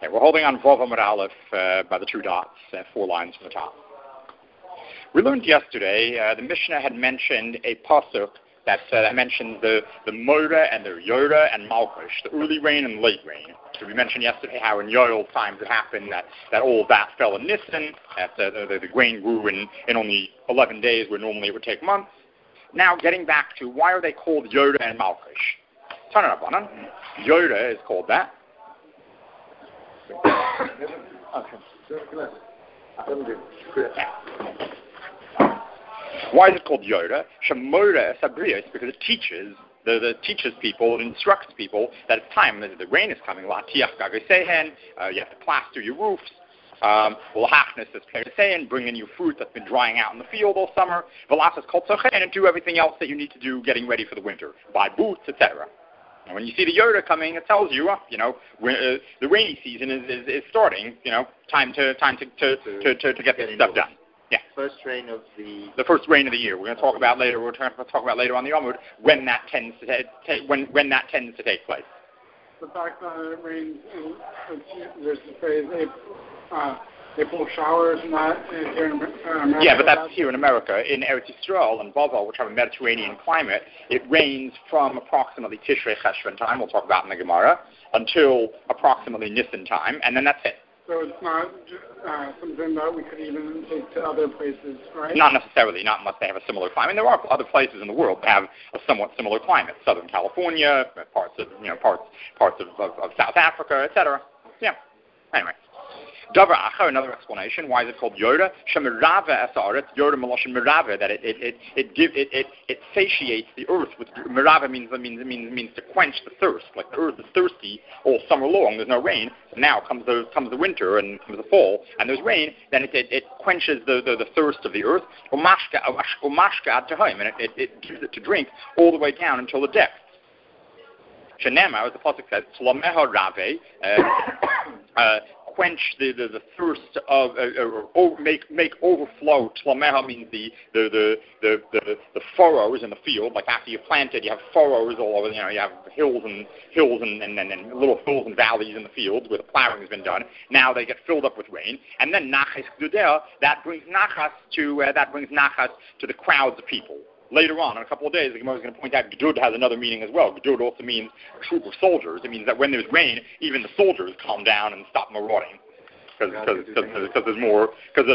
Okay, we're holding on Vav Amud Aleph by the two dots, 4 lines from the top. We learned yesterday, the Mishnah had mentioned a pasuk that mentioned the Moira and the Yoda and Malkush, the early rain and late rain. So we mentioned yesterday how in Yoel times it happened that all of that fell in Nisan, that the grain grew in only 11 days where normally it would take months. Now getting back to why are they called Yoda and Malkush? Turn it up, Anan. Yoda is called that. Why is it called Yoda? Shemora Sabrius, because it teaches teaches people, it instructs people that it's time, that the rain is coming. You have to plaster your roofs. Bring in your fruit that's been drying out in the field all summer. And do everything else that you need to do getting ready for the winter. Buy boots, etc. And when you see the Yoda coming, it tells you, the rainy season is starting. Time to get this stuff done. Yeah. First rain of the first rain of the year. We're going to talk about later. We're going to talk about later on the Amud when that tends to take place. The fact that it rains, there's the phrase April showers, not here in America. Yeah, but that's here in America. In Eretz Yisrael and Bavel, which have a Mediterranean climate, it rains from approximately Tishrei Cheshvan time, we'll talk about in the Gemara, until approximately Nisan time, and then that's it. So it's not something that we could even take to other places, right? Not necessarily, not unless they have a similar climate. I mean, there are other places in the world that have a somewhat similar climate. Southern California, parts of South Africa, etc. Yeah. Anyway. Davar Acher, another explanation. Why is it called Yoda? Shemirava esaret, Yoda Maloshin Mirava, that it satiates the earth. With Mirava means to quench the thirst. Like the earth is thirsty all summer long. There's no rain. So now comes the winter and comes the fall, and there's rain. Then it quenches the thirst of the earth. Umashka ad tahim, and it gives it to drink all the way down until the depths. Shenema, as the pasuk says, Tlameha Rave. Quench the thirst of, or make overflow. Tlameha means the furrows in the field. Like after you plant it, you have furrows all over. You have hills and little hills and valleys in the field where the plowing has been done. Now they get filled up with rain, and then nachas gdudel, that brings nachas to the crowds of people. Later on, in a couple of days, the Gemara is going to point out Gdud has another meaning as well. Gdud also means a troop of soldiers. It means that when there's rain, even the soldiers calm down and stop marauding because there's more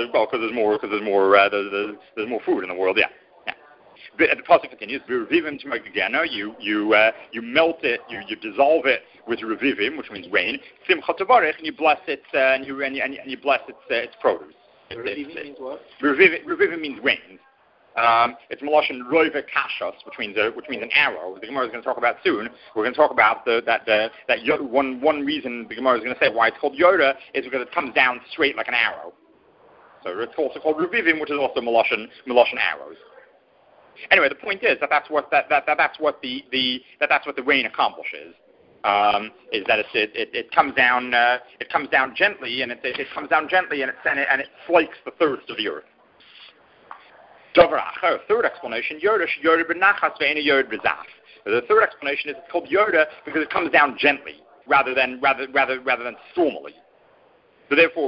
food in the world. Yeah. The pasuk continues. You melt it, you dissolve it with revivim, which means rain. Simcha tavarech, and you bless it, and you bless its produce. Revivim means what? Revivim means rain. It's Maloshin Roive Kashos, which means an arrow. The Gemara is going to talk about soon. We're going to talk about that one reason the Gemara is going to say why it's called Yoda is because it comes down straight like an arrow. So it's also called Revivim, which is also Maloshin arrows. Anyway, the point is that's what the rain accomplishes. Is that it comes down gently and it flakes the thirst of the earth. Davar Acher, third explanation, Yoda b'nachas ve'ena Yoda b'zaf. The third explanation is it's called Yoda because it comes down gently rather than stormily. So therefore,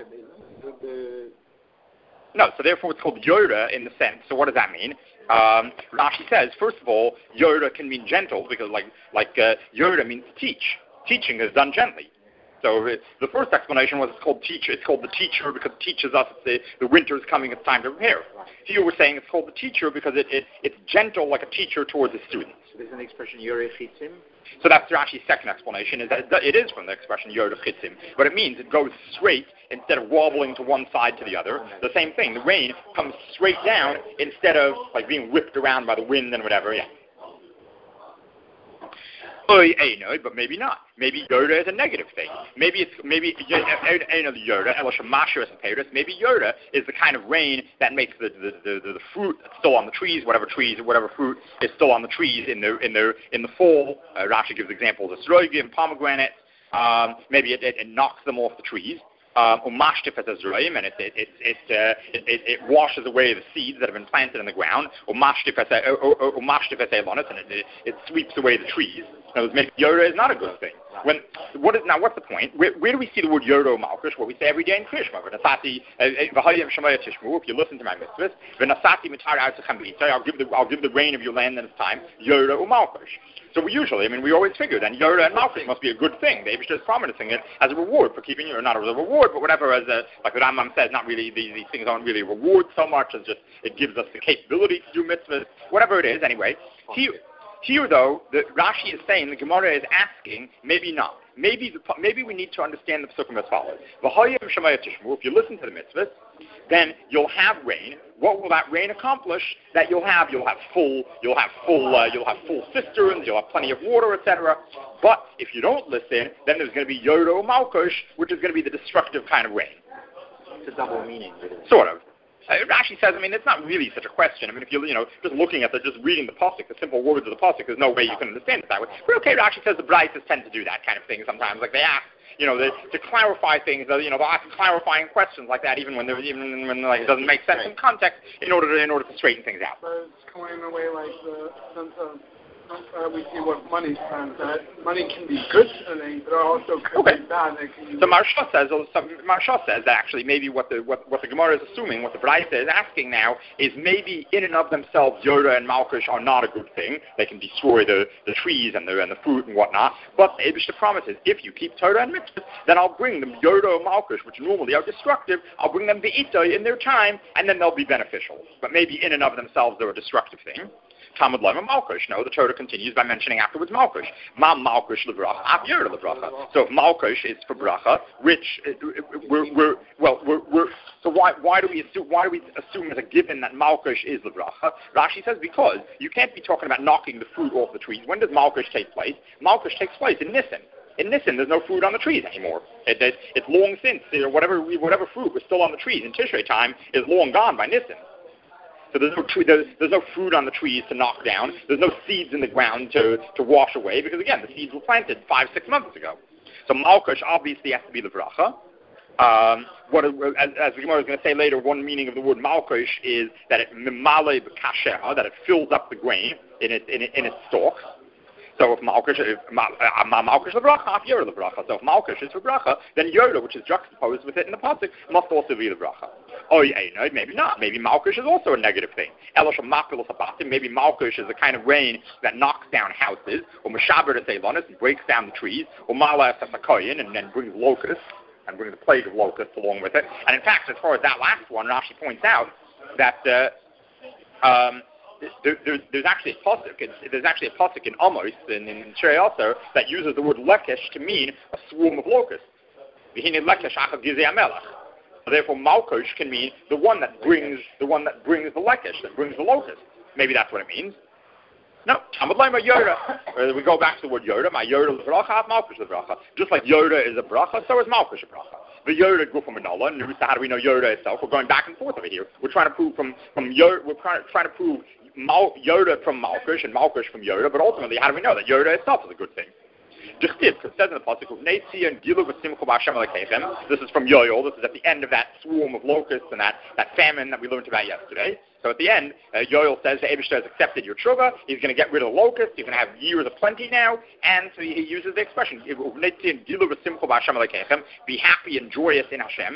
So therefore, it's called Yoda in the sense. So what does that mean? Rashi says, first of all, Yoda can mean gentle because like Yoda means to teach. Teaching is done gently. So the first explanation was it's called teacher. It's called the teacher because it teaches us the winter is coming. It's time to prepare. Here we're saying it's called the teacher because it's gentle like a teacher towards his students. So there's an expression Yoreh Chitzim. So that's Rashi's second explanation, is that it is from the expression Yoreh Chitzim, but it means it goes straight instead of wobbling to one side to the other. The same thing. The rain comes straight down instead of like being whipped around by the wind and whatever. Yeah. But maybe not. Maybe Yoda is a negative thing. Maybe Yoda is the kind of rain that makes the fruit that's still on the trees, whatever fruit is still on the trees in the fall. Rashi gives examples of sroigi and pomegranate. Maybe it knocks them off the trees. Umashtif as Azraim, and it washes away the seeds that have been planted in the ground. Umashtif as Elonis, and it sweeps away the trees. In other words, maybe Yoda is not a good thing. What's the point? Where do we see the word Yoda or Malkush? What we say every day in Krishma. If you listen to my mitzvahs, I'll give the rain of your land in its time, Yoda or Malkush. So we always figure that Yoda and Malkush must be a good thing. The Eibishter is promising it as a reward for keeping you, not as a reward, but whatever, like the Rambam says, not really, these things aren't really a reward so much as just, it gives us the capability to do mitzvahs, whatever it is, anyway. Here, though, the Rashi is saying, the Gemara is asking, maybe not. Maybe we need to understand the psukim as follows. If you listen to the mitzvahs, then you'll have rain. What will that rain accomplish? That you'll have full cisterns, you'll have plenty of water, etc. But if you don't listen, then there's going to be Yoda or Malkush, which is going to be the destructive kind of rain. It's a double meaning. Sort of. Rashi says, it's not really such a question. If you're, just looking at just reading the pasuk, the simple words of the pasuk, there's no way you can understand it that way. But okay, Rashi says the Braitas tend to do that kind of thing sometimes. Like they ask, to clarify things. They'll ask clarifying questions like that, even when it doesn't make sense in context, in order to straighten things out. But it's going away like the sense of. We see what money spends. That money can be good thing, but also could be bad. So Marsha says that actually maybe what the Gemara is assuming, what the Braisa is asking now, is maybe in and of themselves Yoda and Malkush are not a good thing. They can destroy the trees and the fruit and whatnot. But the Eibishter promises, if you keep Torah and mitzvahs, then I'll bring them Yoda or Malkush, which normally are destructive. I'll bring them Ve'ita in their time, and then they'll be beneficial. But maybe in and of themselves they're a destructive thing. Talmud Lema Malkush. No, the Torah continues by mentioning afterwards Malkush. Ma Malkush lebracha, Av Yoda lebracha. So if Malkush is for bracha, which so why do we assume as a given that Malkush is lebracha? Rashi says because you can't be talking about knocking the fruit off the trees. When does Malkush take place? Malkush takes place in Nisan. In Nisan, there's no fruit on the trees anymore. It's long since whatever fruit was still on the trees in Tishrei time is long gone by Nisan. So there's no fruit on the trees to knock down. There's no seeds in the ground to wash away because, again, the seeds were planted 5-6 months ago. So Malkush obviously has to be the bracha. As the Gemara is going to say later, one meaning of the word Malkush is that it mimale b'kasher, that it fills up the grain in its stalks. So if Malkush is lebracha, Af Yoda lebracha. So if Malkush is for bracha, then Yoda, which is juxtaposed with it in the pasuk, must also be lebracha. Maybe not. Maybe Malkush is also a negative thing. Maybe Malkush is the kind of rain that knocks down houses, or Meshaber to Seilonis and breaks down the trees, or Mala Sasakoyin and then brings locusts, and brings the plague of locusts along with it. And in fact, as far as that last one, Rashi points out that there's actually a pasuk in Amos in Shrei also that uses the word lekesh to mean a swarm of locusts. Therefore, Malkush can mean the one that brings the lekesh, that brings the locust. Maybe that's what it means. No, Talmud Lema Yoda. We go back to the word Yoda. My Yoda is bracha, Malkush is bracha. Just like Yoda is a bracha, so is Malkush a bracha. The Yoda grew from Manola, and how do we know Yoda itself? We're going back and forth over here. We're trying to prove from Yoda. We're trying to prove Yoda from Malkush and Malkush from Yoda. But ultimately, how do we know that Yoda itself is a good thing? Because it says in the pasuk, this is from Yoel. This is at the end of that swarm of locusts and that famine that we learned about yesterday. So at the end, Yoel says the Eibishter has accepted your tshuva. He's going to get rid of the locusts. He's going to have years of plenty now. And so he uses the expression, be happy and joyous in Hashem.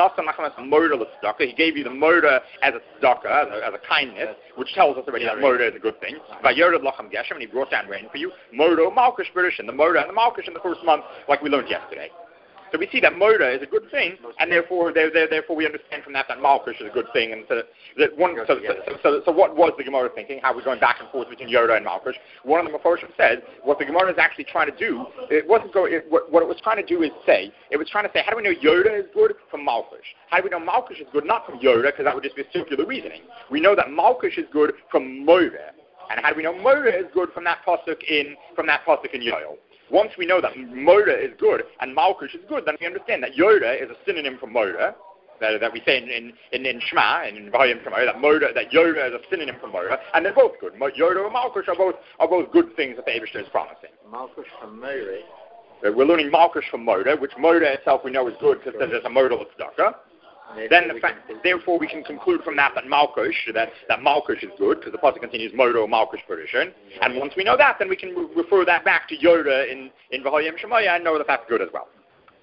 He gave you the murder as a tzedakah, as a kindness, which tells us already that murder is a good thing. And he brought down rain for you. Murder, Malkush, British, and the murder and the Malkush in the first month, like we learned yesterday. So we see that murder is a good thing, and therefore we understand from that Malkush is a good thing. And so what was the Gemara thinking? How we're going back and forth between Yoda and Malkush? One of the Meforshim said what the Gemara is actually trying to do. What it was trying to do is say it was trying to say how do we know Yoda is good from Malkush? How do we know Malkush is good not from Yoda because that would just be circular reasoning? We know that Malkush is good from murder, and how do we know murder is good from that pasuk in Yoel? Once we know that murder is good and Malkush is good, then we understand that Yoda is a synonym for murder. That we say in Shema, in Vayim Shema, that Yoda is a synonym for murder, and they're both good. Yoda and Malkush are both good things that the Eibishter is promising. Malkush from murder. We're learning Malkush from murder, which murder itself we know is good because there's a murderless tzedakah. Therefore we can conclude from that Malkush, that Malkush is good, because the pasuk continues Modo Malkush Perishon. And once we know that, then we can refer that back to Yoda in V'hoyim Shemaya and know that that's good as well.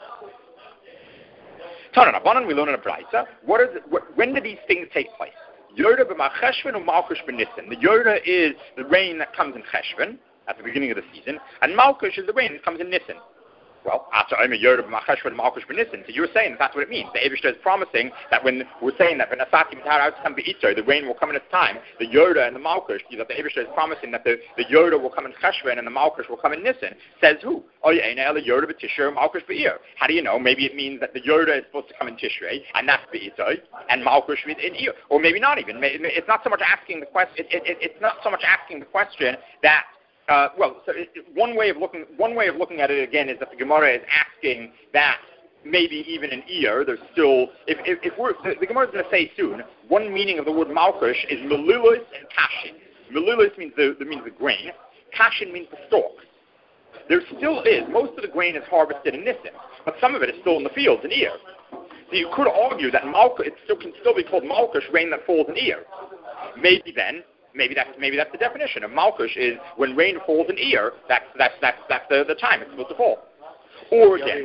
Tanan Abanan, we learn in a Braisa. When do these things take place? Yoda b'macheshvan or Malkush b'nissen. The Yoda is the rain that comes in Cheshvan at the beginning of the season, and Malkush is the rain that comes in Nissen. Well, after Yoda b'macheshvan Malkush b'nissen, so you're saying that's what it means. The Eibishter is promising that when we're saying that v'nasati b'tar come be'ito, the rain will come in its time. The Yoda and the Malkush, that the Eibishter is promising that the Yoda will come in Cheshvan and the Malkush will come in Nissen. Says who? Yoda b'tishrei Malkush b'ir. How do you know? Maybe it means that the Yoda is supposed to come in Tishrei and that's be'ito, and Malkush in Ir, or maybe not even. It's not so much asking the question. It's not so much asking the question that. One way of looking at it again is that the Gemara is asking that maybe even in Iyar, there's still the Gemara is going to say soon. One meaning of the word Malkush is Melilos and Kashin. Melilos means the grain. Kashin means the stalks. There still is most of the grain is harvested in Nissen, but some of it is still in the fields in Iyar. So you could argue that Malkush can still be called Malkush, rain that falls in Iyar. Maybe that's the definition of Malkush is when rain falls in Iyar. That's the time it's supposed to fall. Or again,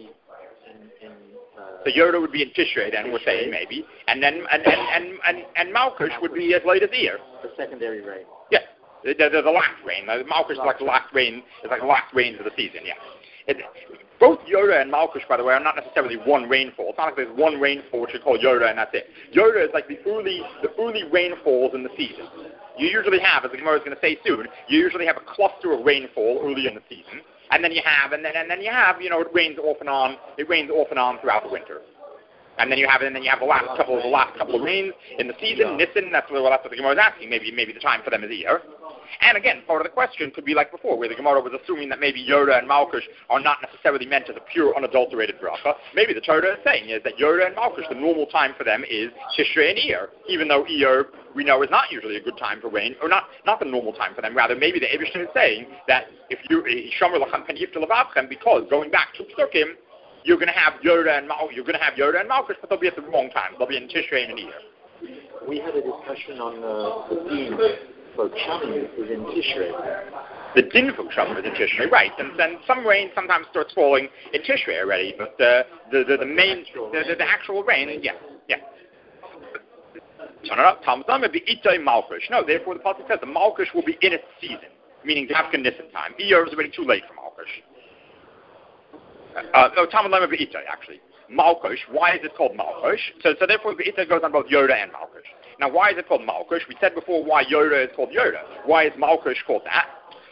so Yoda would be in Tishrei. Then we're saying maybe, and then and Malkush would be as late as Iyar. The secondary rain. Yeah, the last rain. Malkush is like the last rain. It's like the last rains of the season. Yeah. Both Yoda and Malkush, by the way, are not necessarily one rainfall. It's not like there's one rainfall which we call Yoda and that's it. Yoda is like the early rainfalls in the season. You usually have, as the Gemara is going to say soon, you usually have a cluster of rainfall early in the season, and then you have, it rains off and on throughout the winter. And then you have the last couple of rains in the season. Nissen, that's what the Gemara is asking. Maybe the time for them is Iyar. And again, part of the question could be like before, where the Gemara was assuming that maybe Yoda and Malkush are not necessarily meant as a pure, unadulterated bracha. Maybe the Torah is saying is that Yoda and Malkush, the normal time for them is Tishrei and Iyar, even though Iyar we know is not usually a good time for rain, or not the normal time for them. Rather, maybe the Eibishter is saying that if you Shomer Lachem Pen Yifta Levavchem, because going back to Psukim, you're going to have Yoda and Malkush, but they'll be at the wrong time. They'll be in Tishrei and Iyar. We had a discussion on the theme. For Kshamim is in Tishrei. The din for Kshamim is in Tishrei, right? And then some rain sometimes starts falling in Tishrei already, but the actual rain, yeah. No, therefore the pasuk says the Malkush will be in its season, meaning Dafka Nissen time. Iyar is already too late for Malkush. Talmud Lema Be'itay, actually. Malkush, why is it called Malkush? So therefore Be'itay goes on both Yoda and Malkush. Now, why is it called Malkush? We said before why Yoda is called Yoda. Why is Malkush called that?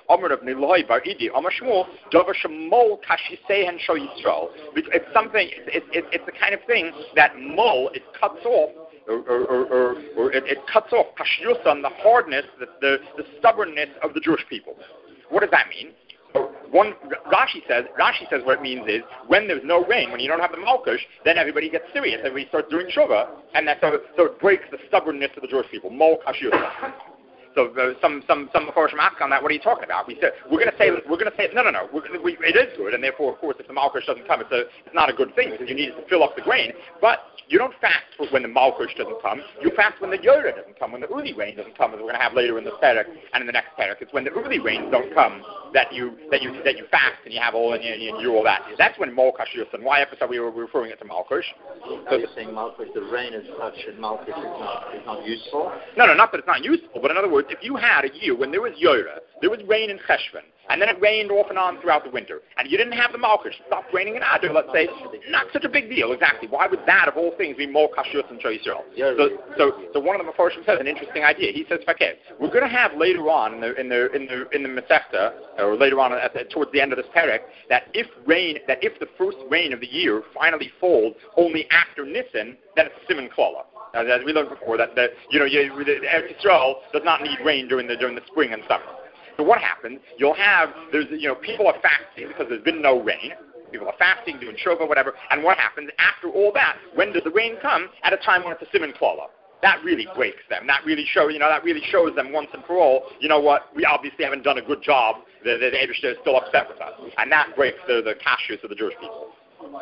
It's something. It's the kind of thing that mol it cuts off, or it cuts off kashyusan, the hardness, the stubbornness of the Jewish people. What does that mean? Rashi says what it means is when there's no rain, when you don't have the Malkush, then everybody gets serious. Everybody starts doing tshuva, and so it breaks the stubbornness of the Jewish people. Mol kashyusan. So some Mepharshim ask on that. What are you talking about? We said we're going to say no. It is good, and therefore, of course, if the Malkush doesn't come, it's not a good thing because you need it to fill up the grain. But you don't fast when the Malkush doesn't come. You fast when the Yoda doesn't come, when the Uli rain doesn't come, as we're going to have later in the Perek and in the next Perek. It's when the Uli rains don't come that you fast and you have all and you do all that. That's when Mol Kashyus. And why episode we were referring it to Malkush? So you're saying Malkush, the rain is such that Malkush is not useful? No, not that it's not useful, but in other words, if you had a year when there was Yoda, there was rain in Cheshvan, and then it rained off and on throughout the winter, and you didn't have the Malkush, it stopped raining in Adar, let's say, not such a big deal, exactly. Why would that, of all things, be more Kashyus and Shal Yisrael? So one of the Mepharshim says an interesting idea. He says, okay, we're going to have later on in the Masechta, or later on towards the end of this Perek, that if the first rain of the year finally falls only after Nissen, then it's Siman Klala. As we learned before, that Eretz Yisrael does not need rain during the spring and summer. So what happens? People are fasting because there's been no rain. People are fasting, doing shova, whatever. And what happens after all that? When does the rain come? At a time when it's a Siman Klala. That really breaks them. That really shows them once and for all. You know what? We obviously haven't done a good job. The Eibishter is still upset with us, and that breaks the kashrus of the Jewish people.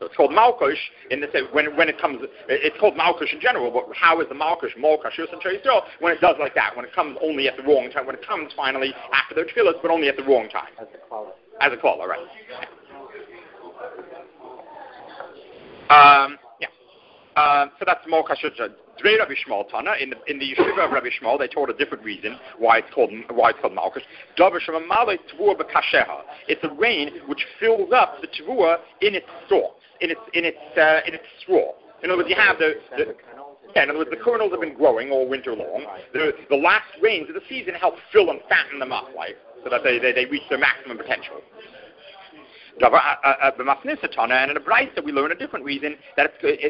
also. It's called Malkush in the when it comes. It's called Malkush in general, but how is the Malkush Malkush and Yisrael when it does like that? When it comes only at the wrong time. When it comes finally after their tefillas, but only at the wrong time. As a klala, right? So that's Malkush. Dvei Rabbi Shmuel Tana in the yeshiva of Rabbi Shmuel, they told a different reason why it's called Malkush. It's a rain which fills up the tevuah in its stalks, in its straw. In other words, you have in other words, the kernels have been growing all winter long. The last rains of the season help fill and fatten them up, like so that they reach their maximum potential. And in a Braisa we learn a different reason that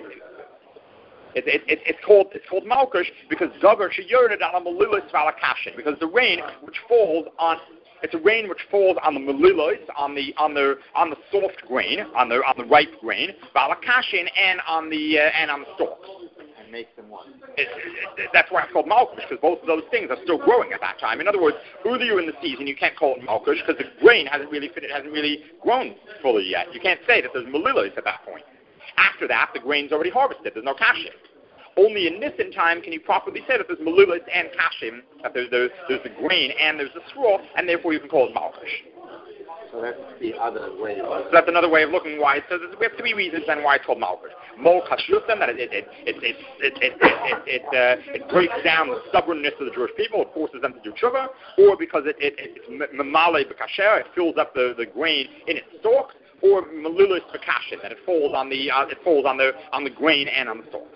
it's called Malkush because Davar sheyored ala Melilos v'ala because the rain which falls on the Melilos on the soft grain on the ripe grain v'ala kashin and on the stalks. Makes them one. That's why it's called Malkush, because both of those things are still growing at that time. In other words, earlier in the season, you can't call it Malkush because the grain hasn't really grown fully yet. You can't say that there's Melilos at that point. After that, the grain's already harvested. There's no kashim. Only in Nisan time can you properly say that there's Melilos and kashim, that there's the grain and there's the straw, and therefore you can call it Malkush. So that's the other way. So that's another way of looking why. So we have three reasons then why it's called Malkush. Mol Kashusim, that it breaks down the stubbornness of the Jewish people, it forces them to do tshuva, or because it's mamale b'kasher, it fills up the grain in its stalks, or melilos b'kashin, that it falls on the grain and on the stalks.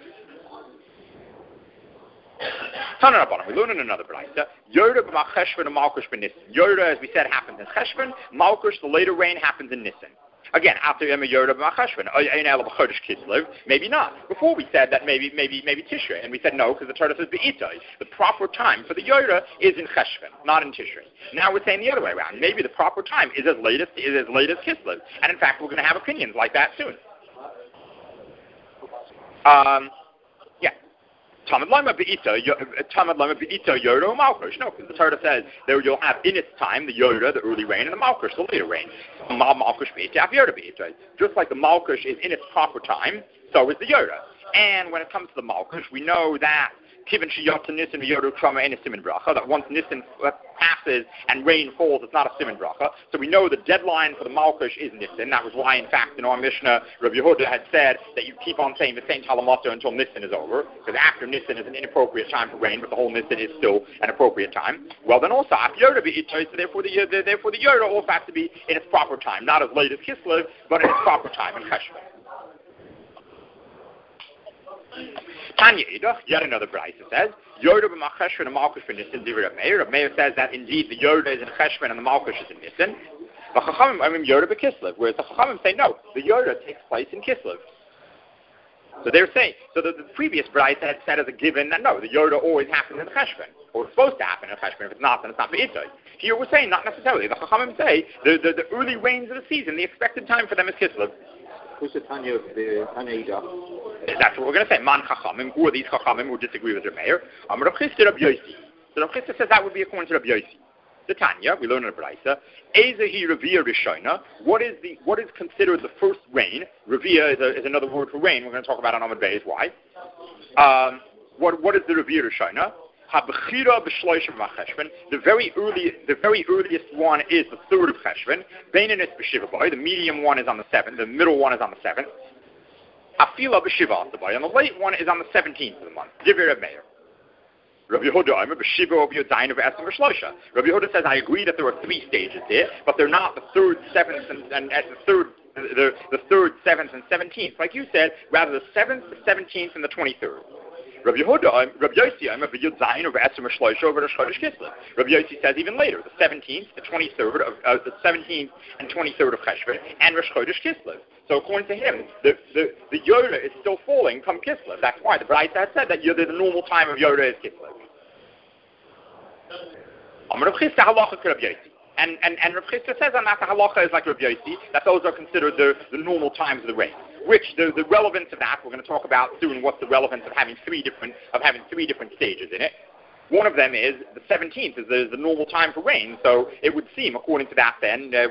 We learn in another Braisa. Yoda b'macheshvan and Malkush b'Nisan. Yoda, as we said, happens in Cheshvan. Malkush, the later rain, happens in Nisan. Again, after Yoda b'macheshvan, Kislev, maybe not. Before we said that maybe Tishrei, and we said no because the Torah says be'itay. The proper time for the Yoda is in Cheshvan, not in Tishrei. Now we're saying the other way around. Maybe the proper time is as late as Kislev, and in fact we're going to have opinions like that soon. Tamad Lama Be'ita Yoda Malkush. No, because the Torah says there you'll have in its time the Yoda, the early rain, and the Malkush, the later rain. Malkush Be'ita, Yoda Be'ita. Just like the Malkush is in its proper time, so is the Yoda. And when it comes to the Malkush, we know that Kivan Shiyata Nisan Yoda Krama and a Siman Bracha, that once Nisan passes and rain falls, it's not a Siman Bracha. So we know the deadline for the Malkush is Nisan. That was why, in fact, in our Mishnah, Rabbi Yehuda had said that you keep on saying the same Talamata until Nisan is over, because after Nisan is an inappropriate time for rain, but the whole Nisan is still an appropriate time. Well, then also, Yoda Be'itoy, so therefore the Yoda also has to be in its proper time, not as late as Kislev, but in its proper time in Cheshvan. Tanya Idach, yet another Braisa says, Yoda b'macheshvan and Malkush b'Nisan divrei Rav Meir. Rav Meir says that indeed the Yoda is in Cheshvan and the Malkush is in Nisan. But Chachamim, Yoda b'Kislev, whereas the Chachamim say no, the Yoda takes place in Kislev. So they're saying, so the previous Braisa had said as a given that no, the Yoda always happens in Cheshvan, or it's supposed to happen in Cheshvan. If it's not, then it's not b'Itay. Here we're saying not necessarily. The Chachamim say the early rains of the season, the expected time for them is Kislev. Who's the Tanya of the Tanya Idach? That's what we're going to say. Man Chachamim, who are these Chachamim who disagree with Rav Meir? Rav Chisda Rav Yossi. So Rav Chisda says that would be according to Rav Yossi. The Tanya, we learn in the Braisa, Ezehi Revia Rishona. What is considered the first rain? Revia is another word for rain. We're going to talk about on Amud Beis why. What is the Revia Rishona? Habechira b'shloishim v'cheshvan. The very earliest one is the third of Cheshvan. Beinanis b'shiva boy. The medium one is on the 7th. The middle one is on the 7th. Afila b'shiva boy. And the late one is on the 17th of the month. Divrei Rav Meir. Rabbi Yehuda Omer b'shiva or b'yodayin v'esem v'shloisha. Rabbi Yehuda says I agree that there are 3 stages here, but they're not the 3rd, 7th, and the 3rd, 7th, and 17th. Like you said, rather the 7th, the 17th, and the 23rd. Rabbi Yossi says even later, the 17th, the 23rd of the 17th and 23rd of Cheshvan, and Rosh Chodesh Kislev. So according to him, the Yoda is still falling come Kislev. That's why the Braisa had said that the normal time of Yoda is Kislev. And Rav Chisda says on that the halacha is like Rav Yossi, that those are considered the normal times of the rain. Which the relevance of that we're going to talk about soon. What's the relevance of having three different stages in it? One of them is the 17th is the normal time for rain, so it would seem, according to that, then that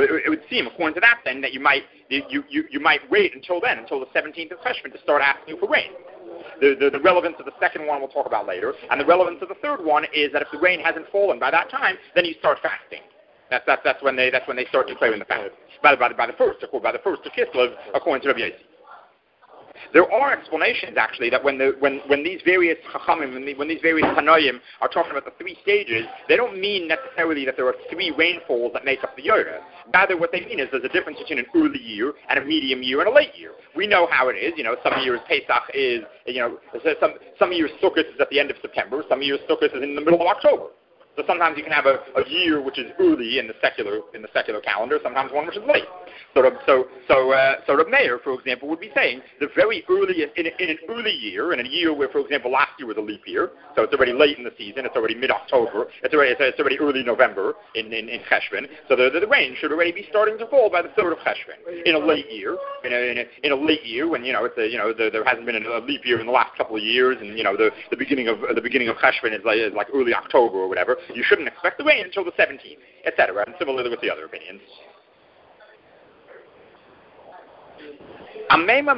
you might wait until then, until the 17th of Cheshvan, to start asking for rain. The relevance of the second one we'll talk about later, and the relevance of the third one is that if the rain hasn't fallen by that time, then you start fasting. That's when they start declaring the fast by the first of Kislev, according to Rabbi Yossi. There are explanations actually that when these various Chachamim, when these various Tanoim are talking about the three stages, they don't mean necessarily that there are three rainfalls that make up the Yoda. Rather, what they mean is there's a difference between an early year and a medium year and a late year. We know how it is. Some years Pesach is, some years Sukkot is at the end of September. Some years Sukkot is in the middle of October. So sometimes you can have a year which is early in the secular calendar, sometimes one which is late. So Reb Meir, for example, would be saying the very earliest in an early year, in a year where, for example, last year was a leap year, so it's already late in the season, it's already mid-October, it's already early November in Cheshvan, so the rain should already be starting to fall by the 3rd of Cheshvan. In a late year, in a late year when there hasn't been a leap year in the last couple of years, and the beginning of Cheshvan is like early October or whatever. You shouldn't expect the rain until the 17th, etc. And similarly with the other opinions. Ameimar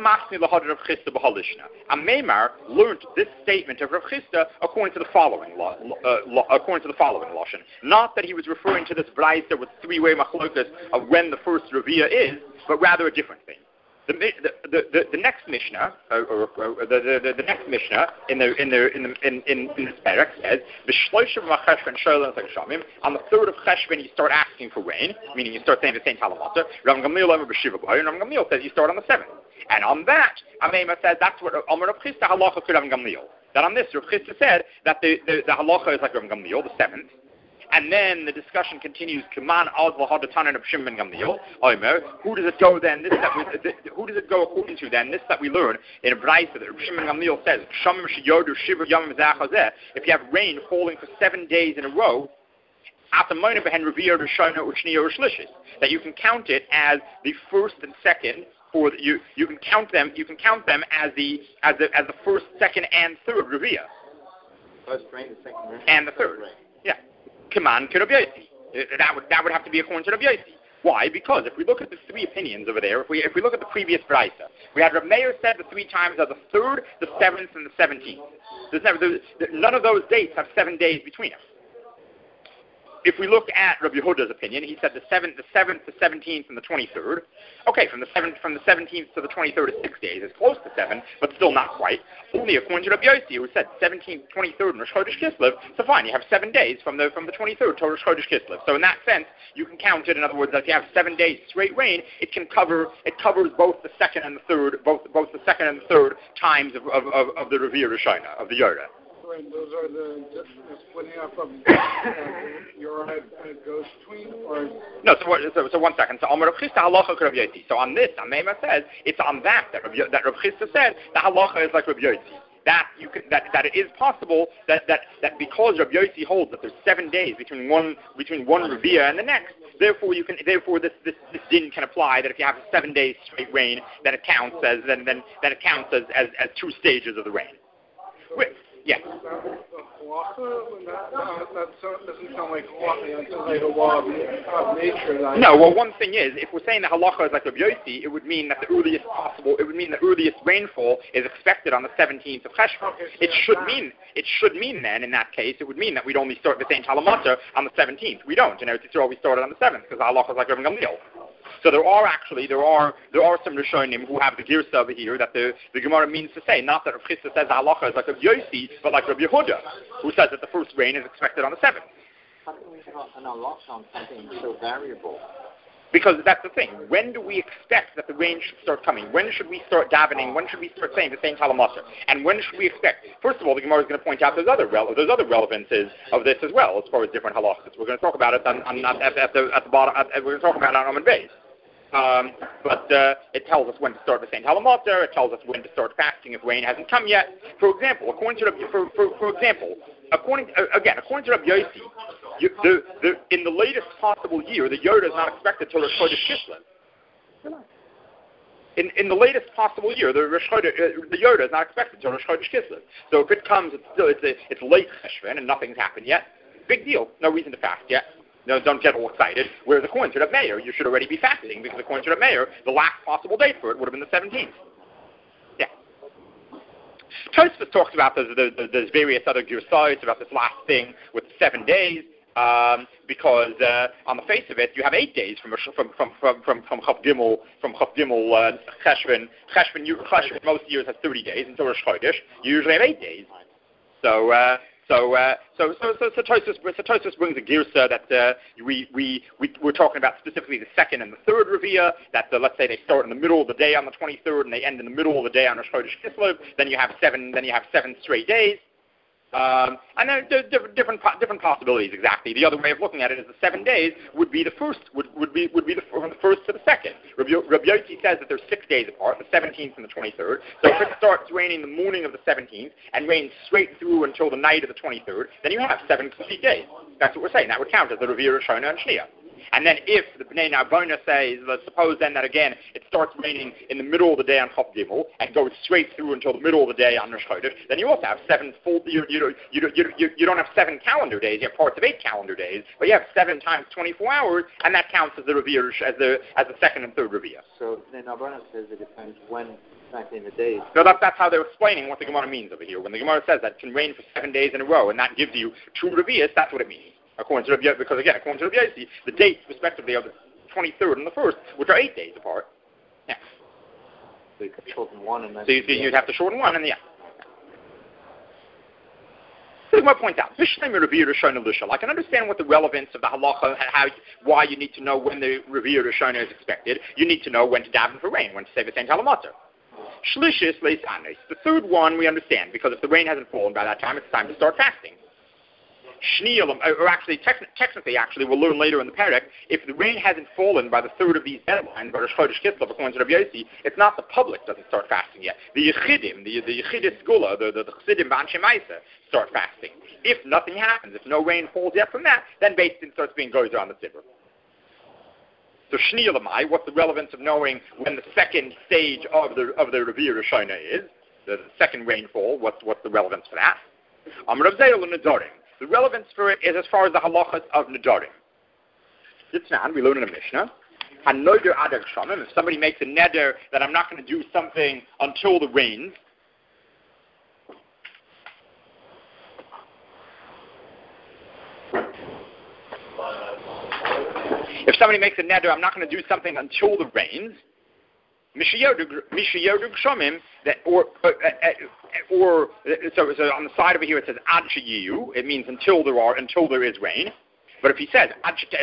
learned this statement of Rav Chisda according to the following lashon. Not that he was referring to this brayta with three-way machlokas of when the first Revi'ah is, but rather a different thing. The next Mishnah, the next Mishnah in this parak says, on the 3rd of Cheshvan you start asking for rain, meaning you start saying the same Talamata. Rav Gamliel says you start on the 7th. And on that, Ameimah says that's what Amar Rav Chisda halacha to Rav Gamliel. That on this, Rav Chisda said that the halacha is like Rav Gamliel, the 7th. And then the discussion continues. Kaman ad lahadatanan of Shimon Gamliel. Who does it go then? Who does it go according to then? This that we learn in a brayta that Shimon Gamliel says, if you have rain falling for 7 days in a row, that you can count it as the first and second, or you can count them as the first, second, and third Revi'ah. First rain, the second rain, and the third. Yeah. Kaman Rabbi Yossi. That would have to be according to Rabbi Yossi. Why? Because if we look at the three opinions over there, if we look at the previous brayta, we had Reb Meir said the three times are the 3rd, the 7th, and the 17th. None of those dates have 7 days between them. If we look at Rabbi Yehuda's opinion, he said the 7th, the 17th, and the 23rd. Okay, from the 17th to the 23rd is 6 days. It's close to 7, but still not quite. Only according to Rabbi Yossi, who said 17th, 23rd, and Rosh Chodesh Kislev. So fine, you have 7 days from the 23rd to Rosh Chodesh Kislev. So in that sense, you can count it. In other words, if you have 7 days straight rain, it covers both the second and the third, both the second and the third times of the Revi'ah Rishona, of the Yoda. Those are the splitting up of your head goes between, or no. So 1 second. So Amar Rav Chisda halacha Rav Yossi. So on this, Ameimah says it's on that Rav Chisda said the halacha is like Rav Yossi. That it is possible that because Rav Yossi holds that there's 7 days between one Revi'ah and the next. Therefore this din can apply that if you have 7 days straight rain, then it counts as 2 stages of the rain. Yeah. That doesn't sound like halacha. That sounds like a law of nature. No. Well, one thing is, if we're saying that halacha is like Rabbi Yossi, it would mean that the earliest rainfall is expected on the 17th of Cheshvan. It should mean then, in that case, it would mean that we'd only start the same Talamata on the 17th. We don't. In Eretz Yisrael, we started on the 7th because halacha is like Rabbi Gamliel. So there are some Rishonim who have the girsa over here that the Gemara means to say, not that Rav Chisda says the halacha is like Rabbi Yossi, but like Rabbi Yehuda, who says that the first rain is expected on the 7th. How can we have an halacha on something so variable? Because that's the thing. When do we expect that the rain should start coming? When should we start davening? When should we start saying the same Talamasa? And when should we expect? First of all, the Gemara is going to point out there's other relevances of this as well, as far as different halachas. We're going to talk about it at the bottom. We're going to talk about it on Amud Beis. But it tells us when to start the Saint Halamater. It tells us when to start fasting if rain hasn't come yet. For example, according to Rabbi Yossi, in the latest possible year, the Yoda is not expected till Rosh Chodesh Kislev. in the latest possible year, the Yoda is not expected until Rosh Chodesh Kislev. So if it comes, it's late Cheshvan and nothing's happened yet. Big deal. No reason to fast yet. No, don't get all excited. Whereas according to the mayor, you should already be fasting because according to the mayor, the last possible date for it would have been the 17th. Yeah. Tosfos talks about there's various other girsayos about this last thing with 7 days. Because on the face of it, you have 8 days from Chav Gimel Cheshvan. Cheshvan most years has 30 days until Rosh Chodesh. You usually have 8 days. So Tosfos brings a girsa that we're talking about specifically the second and the third Revia. That let's say they start in the middle of the day on the 23rd and they end in the middle of the day on Rosh Chodesh Kislev. Then you have 7 straight days. And there's different possibilities exactly. The other way of looking at it is the 7 days would be the first would be from the first to the second. Rabbi Yossi says that there's 6 days apart, the 17th and the 23rd. So if it starts raining the morning of the 17th and rains straight through until the night of the 23rd, then you have 7 complete days. That's what we're saying. That would count as the Revia Rishona and Shnia. And then if the Bnei Narbona says, let's suppose then that again, it starts raining in the middle of the day on Chav Gimel and goes straight through until the middle of the day on Rosh Chodesh, then you also have 7 full, you don't have 7 calendar days, you have parts of 8 calendar days, but you have 7 times 24 hours, and that counts as the Revia, as the second and third Revia. So Bnei Narbona says it depends when exactly in the days. So that's how they're explaining what the Gemara means over here. When the Gemara says that it can rain for 7 days in a row, and that gives you 2 Revias, that's what it means. According to Rabbi, because again, according to Rabbi Yossi, the dates respectively are the 23rd and the 1st, which are 8 days apart. Yeah. So you could shorten one and then... So you'd have to shorten one and yeah. So the Gemara points out, I can understand what the relevance of the halacha and why you need to know when the Revia Rishona is expected. You need to know when to daven for rain, when to say V'sein Talamatzah. Shlishis leis anis. The third one we understand, because if the rain hasn't fallen by that time, it's time to start fasting. Or actually, technically, we'll learn later in the parak, if the rain hasn't fallen by the third of these deadlines, by Rosh Chodesh Kislev, according to Rabbi Yossi, it's not the public doesn't start fasting yet. The Yechidim, the Yechidis Gula, the Chassidim B'Anshe Maisa, start fasting. If nothing happens, if no rain falls yet from that, then Beis Din starts being gozer on the tzibur. So Shnia Lamai, what's the relevance of knowing when the second stage of the Revia Rishona is, the second rainfall, what's the relevance for that? Rav Zeil and Nedarim. The relevance for it is as far as the halachas of Nedarim. Yitznan, we learn in a Mishnah, Hanoder Adag Shamim, if somebody makes a neder that I'm not going to do something until the rains, if somebody makes a neder, I'm not going to do something until the rains, Mishayodug Shamim, so on the side over here it says Ad Sheyiyu, it means until there is rain. But if he says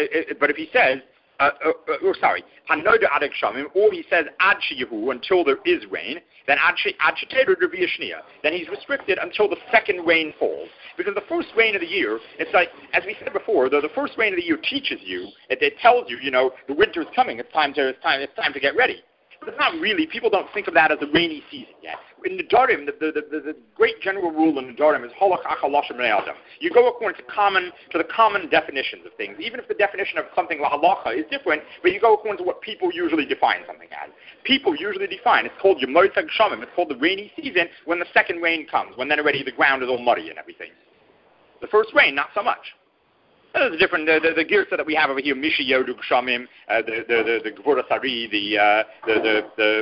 Hanoda Adag Shamim, or he says Ad Sheyihu, until there is rain, then Ad Sheteru Revia Shnia, then he's restricted until the second rain falls. Because the first rain of the year, it's like, as we said before, the first rain of the year teaches you, it tells you, the winter is coming, it's time to get ready. But it's not really, people don't think of that as a rainy season yet. In Nedarim, the great general rule in Nedarim is Holach Achalosh B'nei Adam. You go according to the common definitions of things, even if the definition of something like halacha is different, but you go according to what people usually define something as. People usually define, it's called Yemotag Shamim, it's called the rainy season, when the second rain comes, when then already the ground is all muddy and everything. The first rain, not so much. There's a different, the girsa that we have over here, Misha Yodug Shamim, the Gvura Sari, the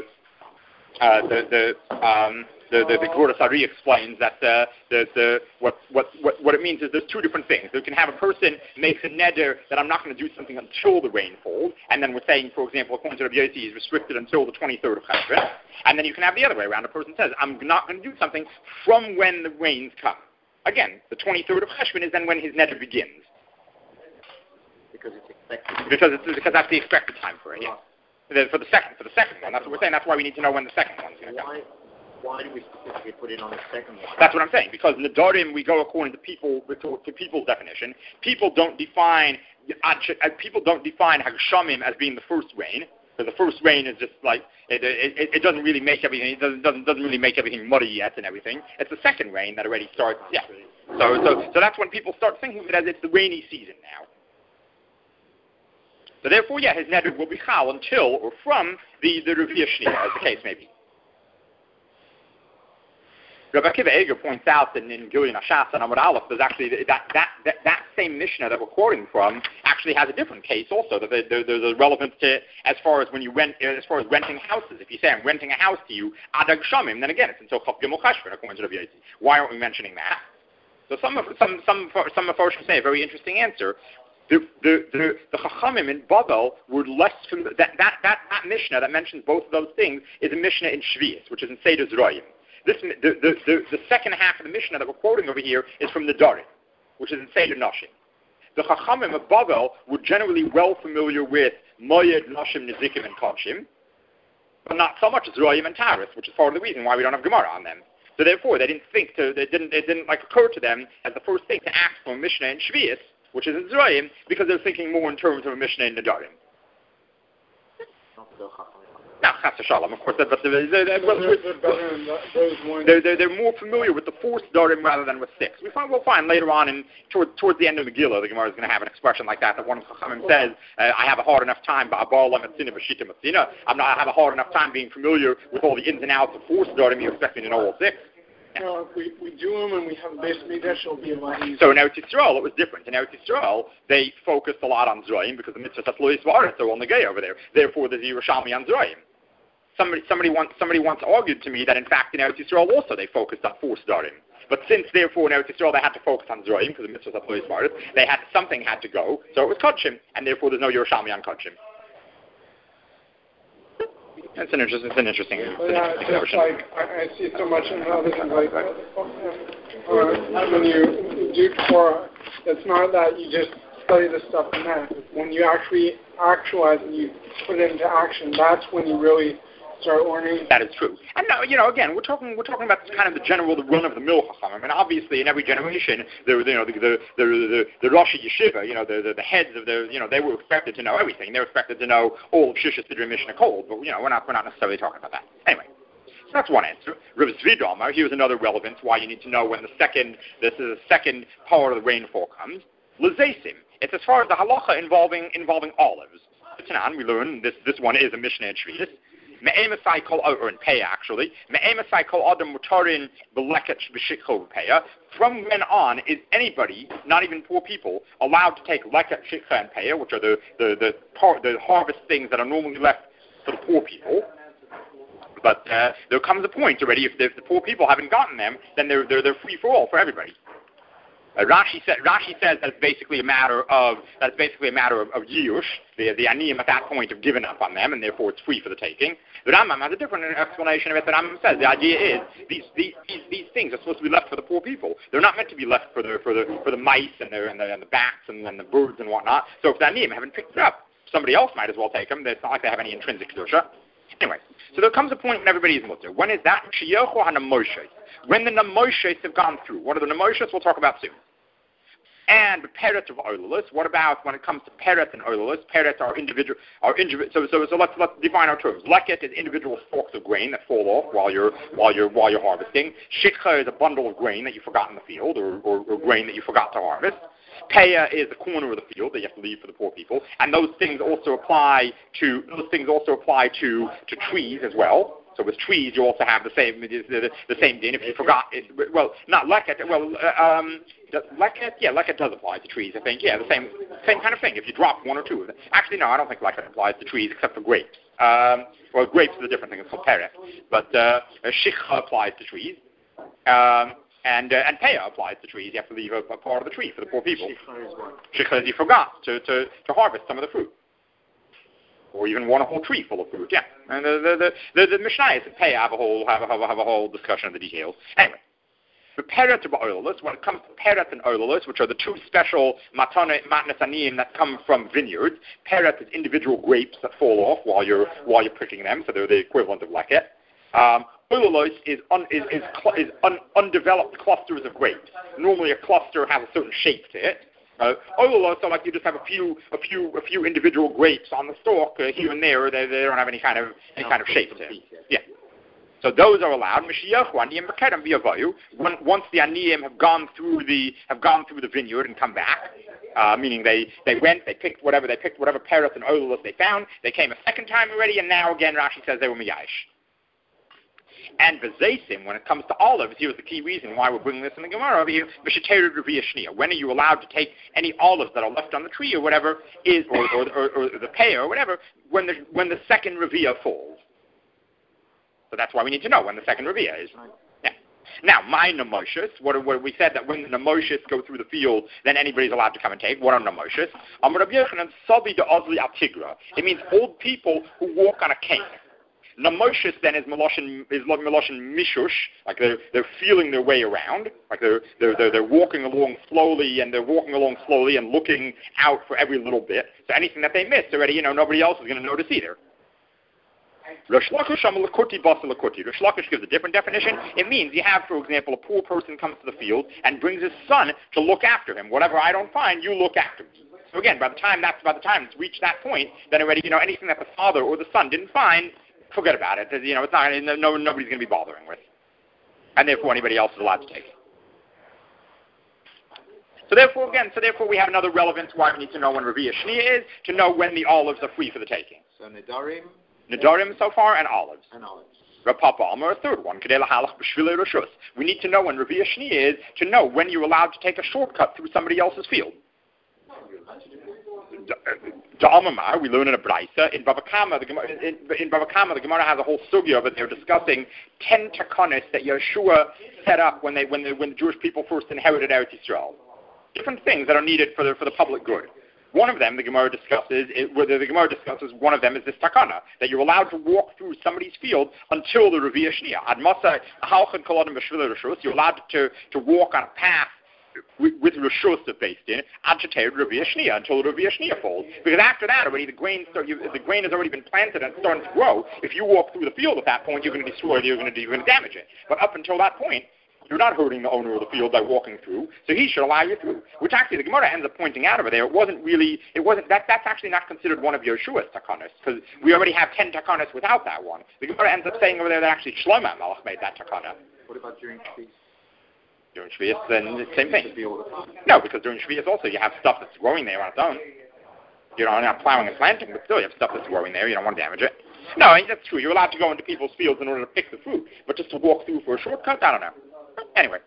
Gvura Sari explains that what it means is there's 2 different things. You can have a person makes a neder that I'm not going to do something until the rain falls, and then we're saying, for example, according to Rabbi Yossi, is restricted until the 23rd of Cheshvan, and then you can have the other way around. A person says, I'm not going to do something from when the rains come. Again, the 23rd of Cheshvan is then when his neder begins. Because it's expected. Because that's the expected time for it. Yeah. For the second one, that's what we're saying. That's why we need to know when the second one's going to come. Why do we specifically put it on the second one? That's what I'm saying. Because Nedarim, we go according to people's definition. People don't define Hagshamim as being the first rain. Because the first rain is just like it doesn't really make everything. It doesn't really make everything muddy yet and everything. It's the second rain that already starts. Yeah. So that's when people start thinking of it as it's the rainy season now. So therefore, yeah, his neder will be chal until or from the Revia Shnia, as the case may be. Rabbi Akiva Eger points out that in Gilyon Hashas and Amud Aleph, there's actually that same Mishnah that we're quoting from actually has a different case also. That there's a relevance to as far as when you rent, as far as renting houses. If you say I'm renting a house to you, Adag Shamim, then again it's until Chaf Gimel Cheshvan according to Rabbi Yossi. Why aren't we mentioning that? So some of Mephoshim say a very interesting answer. The Chachamim in Babel were less familiar. That Mishnah that mentions both of those things is a Mishnah in Shvius, which is in Seder Zroyim. The second half of the Mishnah that we're quoting over here is from the Darim, which is in Seder Nashim. The Chachamim of Babel were generally well familiar with Moyed, Nashim, Nezikim, and Kodshim, but not so much Zroyim and Taris, which is part of the reason why we don't have Gemara on them. So therefore, it didn't occur to them as the first thing to ask for a Mishnah in Shvius, which is in Zroyim, because they're thinking more in terms of a Mishnah in the Darim. Now, Chas Shalom, of course, but they're more familiar with the fourth Darim rather than with six. We'll find later on, towards the end of the Megillah, the Gemara is going to have an expression like that one of Chachamim says, I have a hard enough time, I have a hard enough time being familiar with all the ins and outs of fourth Darim, you expect me to know all six. No, if we do them and we have a base Mikdash, it'll be a lot easier. So in Eretz Yisrael, it was different. In Eretz Yisrael, they focused a lot on Zroyim because the mitzvah Tatluis V'aretz are on the gay over there. Therefore, there's Yerushalmi on Zroyim. Somebody once argued to me that in fact in Eretz Yisrael also they focused on four Darim. But since therefore in Eretz Yisrael they had to focus on Zroyim because the mitzvah Tatluis V'aretz, something had to go, so it was Kodshim, and therefore there's no Yerushalmi on Kodshim. It's an interesting notion. Like I see so much in other things like when you do Torah, it's not that you just study the stuff in that. When you actually actualize and you put it into action, that's when you really start learning. That is true. And now, again, we're talking about kind of the run-of-the-mill Chacham. I mean, obviously, in every generation, the Rosh Yeshiva, the heads of they were expected to know everything. They were expected to know all of Shishas Sidra Mishnah Kol, but we're not necessarily talking about that. Anyway, so that's one answer. Rav Zvi Damar, here's another relevance why you need to know when the second part of the rainfall comes. L'zeisim. It's as far as the halacha involving olives. We learn this one is a Mishnah in Shvius. Me'emasai kol, or in Peah actually. Me'emasai kol adam mutarin beleket b'shikho Peah. From when on is anybody, not even poor people, allowed to take leket, shikha, and Peah, which are the harvest things that are normally left for the poor people. But there comes a point already if the poor people haven't gotten them, then they're free for all for everybody. Rashi says that's basically a matter of Yirush. The Aniyim at that point have given up on them, and therefore it's free for the taking. The Rambam has a different explanation of it. The Rambam says the idea is these things are supposed to be left for the poor people. They're not meant to be left for the mice and the bats and the birds and whatnot. So if the Aniyim haven't picked it up, somebody else might as well take them. It's not like they have any intrinsic kedusha. Anyway, so there comes a point when everybody is mutter. When is that? When the Namoshes have gone through. What are the Namoshes? We'll talk about soon. And peret of oilulus. What about when it comes to peret and oilulus? Peret are individual. So let's define our terms. Leket is individual stalks of grain that fall off while you're harvesting. Shikha is a bundle of grain that you forgot in the field, or grain that you forgot to harvest. Peah is the corner of the field that you have to leave for the poor people, and those things also apply to trees as well. So with trees, you also have the same din. If you forgot, not leket. Leket does apply to trees. I think, the same kind of thing. If you drop one or two of them, actually, no, I don't think leket applies to trees except for grapes. Grapes is a different thing. It's called peret. But shikha applies to trees, and peah applies to trees. You have to leave a part of the tree for the poor people. Shikha is you forgot to harvest some of the fruit. Or even a whole tree full of fruit, And the Mishnayos and Peah have a whole discussion of the details. Anyway, the peret to oilulus. When it comes to peret and oilulus, which are the two special matnes aniyim that come from vineyards, peret is individual grapes that fall off while you're picking them, so they're the equivalent of leket. Oilulus is undeveloped clusters of grapes. Normally, a cluster has a certain shape to it. Oilulus are like you just have a few individual grapes on the stalk here and there. They don't have any kind of shape to it. Yeah. So those are allowed. Once the aniyim have gone through the vineyard and come back, meaning they went, they picked whatever parrots and olulus they found. They came a second time already, and now again Rashi says they were miyash. And Bezesim, when it comes to olives, here's the key reason why we're bringing this in the Gemara over here. When are you allowed to take any olives that are left on the tree or whatever, or the pear or whatever, when the second Revia falls? So that's why we need to know when the second Revia is. Yeah. Now, my Nemoshus, what we said that when the Nemoshus go through the field, then anybody's allowed to come and take. What are Nemoshus? It means old people who walk on a cane. Nemoshus then is Meloshin Mishush, like they're feeling their way around, like they're walking along slowly and looking out for every little bit. So anything that they miss already, nobody else is going to notice either. Rish Lakish gives a different definition. It means you have, for example, a poor person comes to the field and brings his son to look after him. Whatever I don't find, you look after me. So again, by the time it's reached that point, then already, anything that the father or the son didn't find, forget about it. It's not. Nobody's going to be bothering with, and therefore anybody else is allowed to take it. So therefore we have another relevance why we need to know when Revia Shnia is, to know when the olives are free for the taking. So Nedarim so far, and olives. Rav Papa Amar, a third one. We need to know when Revia Shnia is, to know when you're allowed to take a shortcut through somebody else's field. We learn in a Braisa. In Bava Kama, the Gemara has a whole sugya, but they're discussing 10 takanos that Yeshua set up when the Jewish people first inherited Eretz Yisrael. Different things that are needed for the public good. One of them, the Gemara discusses, one of them is this takana, that you're allowed to walk through somebody's field until the Revia Shnia. You're allowed to walk on a path with Rishus based in agitated Revia Shnia until the Revia Shnia falls. Because after that, already the grain has already been planted and starting to grow. If you walk through the field at that point, you're going to destroy it. You're going to damage it. But up until that point, you're not hurting the owner of the field by walking through. So he should allow you through. Which actually the Gemara ends up pointing out over there. That's actually not considered one of Yeshua's takanos, because we already have 10 takanos without that one. The Gemara ends up saying over there that actually Shlomo Melech made that takana. What about during Shvius? During Shvius, then the same thing. No, because during Shvius also you have stuff that's growing there on its own. You're not plowing and planting, but still you have stuff that's growing there. You don't want to damage it. No, that's true. You're allowed to go into people's fields in order to pick the fruit, but just to walk through for a shortcut, I don't know. Anyway,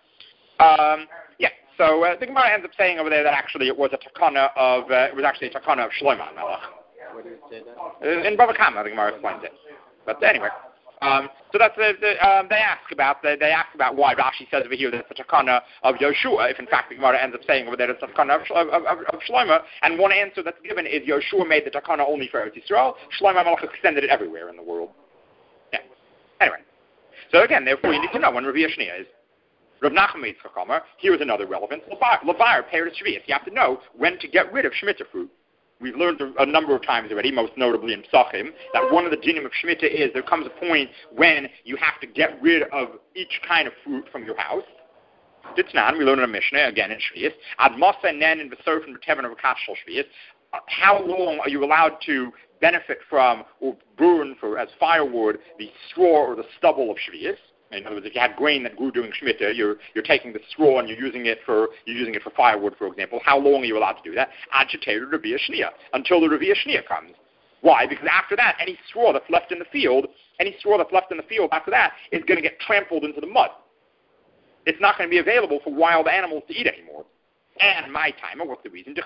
so the Gemara ends up saying over there that actually it was a takana of Shlomo Melech. Where did it say that? In Bava Kama, the Gemara explains it. But anyway. So that's they ask about why Rashi says over here that it's a takana of Yoshua, if in fact the Gemara ends up saying over there it's a takana of Shlomo, and one answer that's given is Yoshua made the takana only for Eretz Yisrael, Shlomo Melech extended it everywhere in the world. Yeah. Anyway, so again, therefore you need to know when Revia Shnia is. Rav Nachman Yitzchak Omer, here is another relevance. Levar Peretz Shvius. You have to know when to get rid of Shemitah fruit. We've learned a number of times already, most notably in Psachim, that one of the dinim of Shemitah is there comes a point when you have to get rid of each kind of fruit from your house. Ditznan, we learn in a Mishnah, again in Shvius. Ad Masa Nen and V'Sor from Tevin of Akashal Shvius. How long are you allowed to benefit from or burn as firewood the straw or the stubble of Shvius? In other words, if you had grain that grew during Shemitah, you're taking the straw and you're using it for firewood, for example. How long are you allowed to do that? Agitated Revia Shnia, until the Revia Shnia comes. Why? Because after that, any straw that's left in the field after that is going to get trampled into the mud. It's not going to be available for wild animals to eat anymore. And my timer, what's the reason? The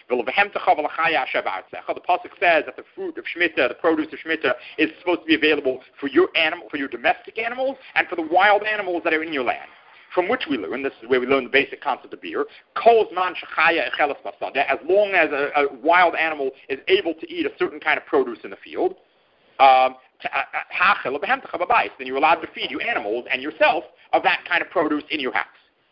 pasuk says that the fruit of Shemitah, the produce of Shemitah, is supposed to be available for your domestic animals, and for the wild animals that are in your land. From which we learn, this is where we learn the basic concept of beer, as long as a wild animal is able to eat a certain kind of produce in the field, then you're allowed to feed your animals and yourself of that kind of produce in your house.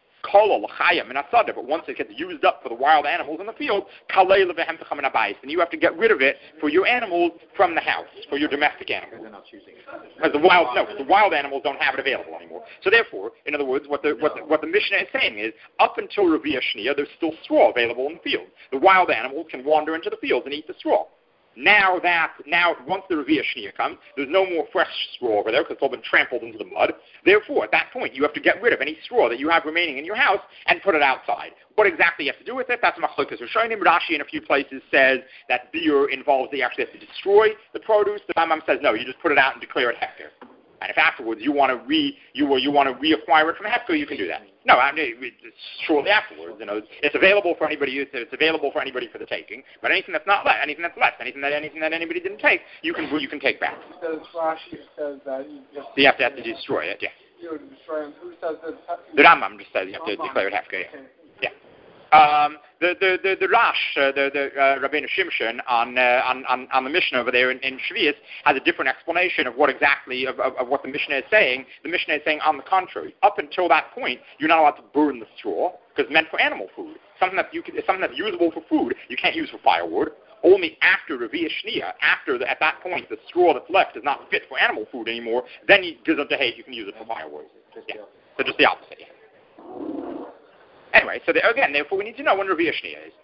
But once it gets used up for the wild animals in the field, then you have to get rid of it for your animals from the house, for your domestic animals. They're not choosing it. Because the wild animals don't have it available anymore. So therefore, in other words, what the Mishnah is saying is, up until Revia Shnia, there's still straw available in the field. The wild animals can wander into the fields and eat the straw. now once the Revi'ah Shniya comes, there's no more fresh straw over there because it's all been trampled into the mud. Therefore, at that point, you have to get rid of any straw that you have remaining in your house and put it outside. What exactly you have to do with it? That's Machlokes Rishonim. Rashi in a few places says that beer involves that you actually have to destroy the produce. The Rambam says no, you just put it out and declare it hefker. And if afterwards you want to reacquire it from hefker, you can do that. No, I mean, it's shortly afterwards. It's available for anybody. It's available for anybody for the taking. But anything that's not left, anything that anybody didn't take, you can take back. Because Rashi says that you have to destroy it. Yeah. You would destroy it. Who says that? The Rambam just says you have to declare it hefker. Yeah. Okay. Yeah. The Rash, Rabbeinu Shimshon on the Mishnah over there in Shvius has a different explanation of what exactly of what the Mishnah is saying. The Mishnah is saying on the contrary. Up until that point, you're not allowed to burn the straw because it's meant for animal food. Something that's usable for food, you can't use for firewood. Only after Revi'ah Shniya, at that point, the straw that's left is not fit for animal food anymore. Then you gives up to hate. You can use it for firewood. So just the opposite. Yeah. Anyway, so therefore we need to know when Revi'ah Shniya is.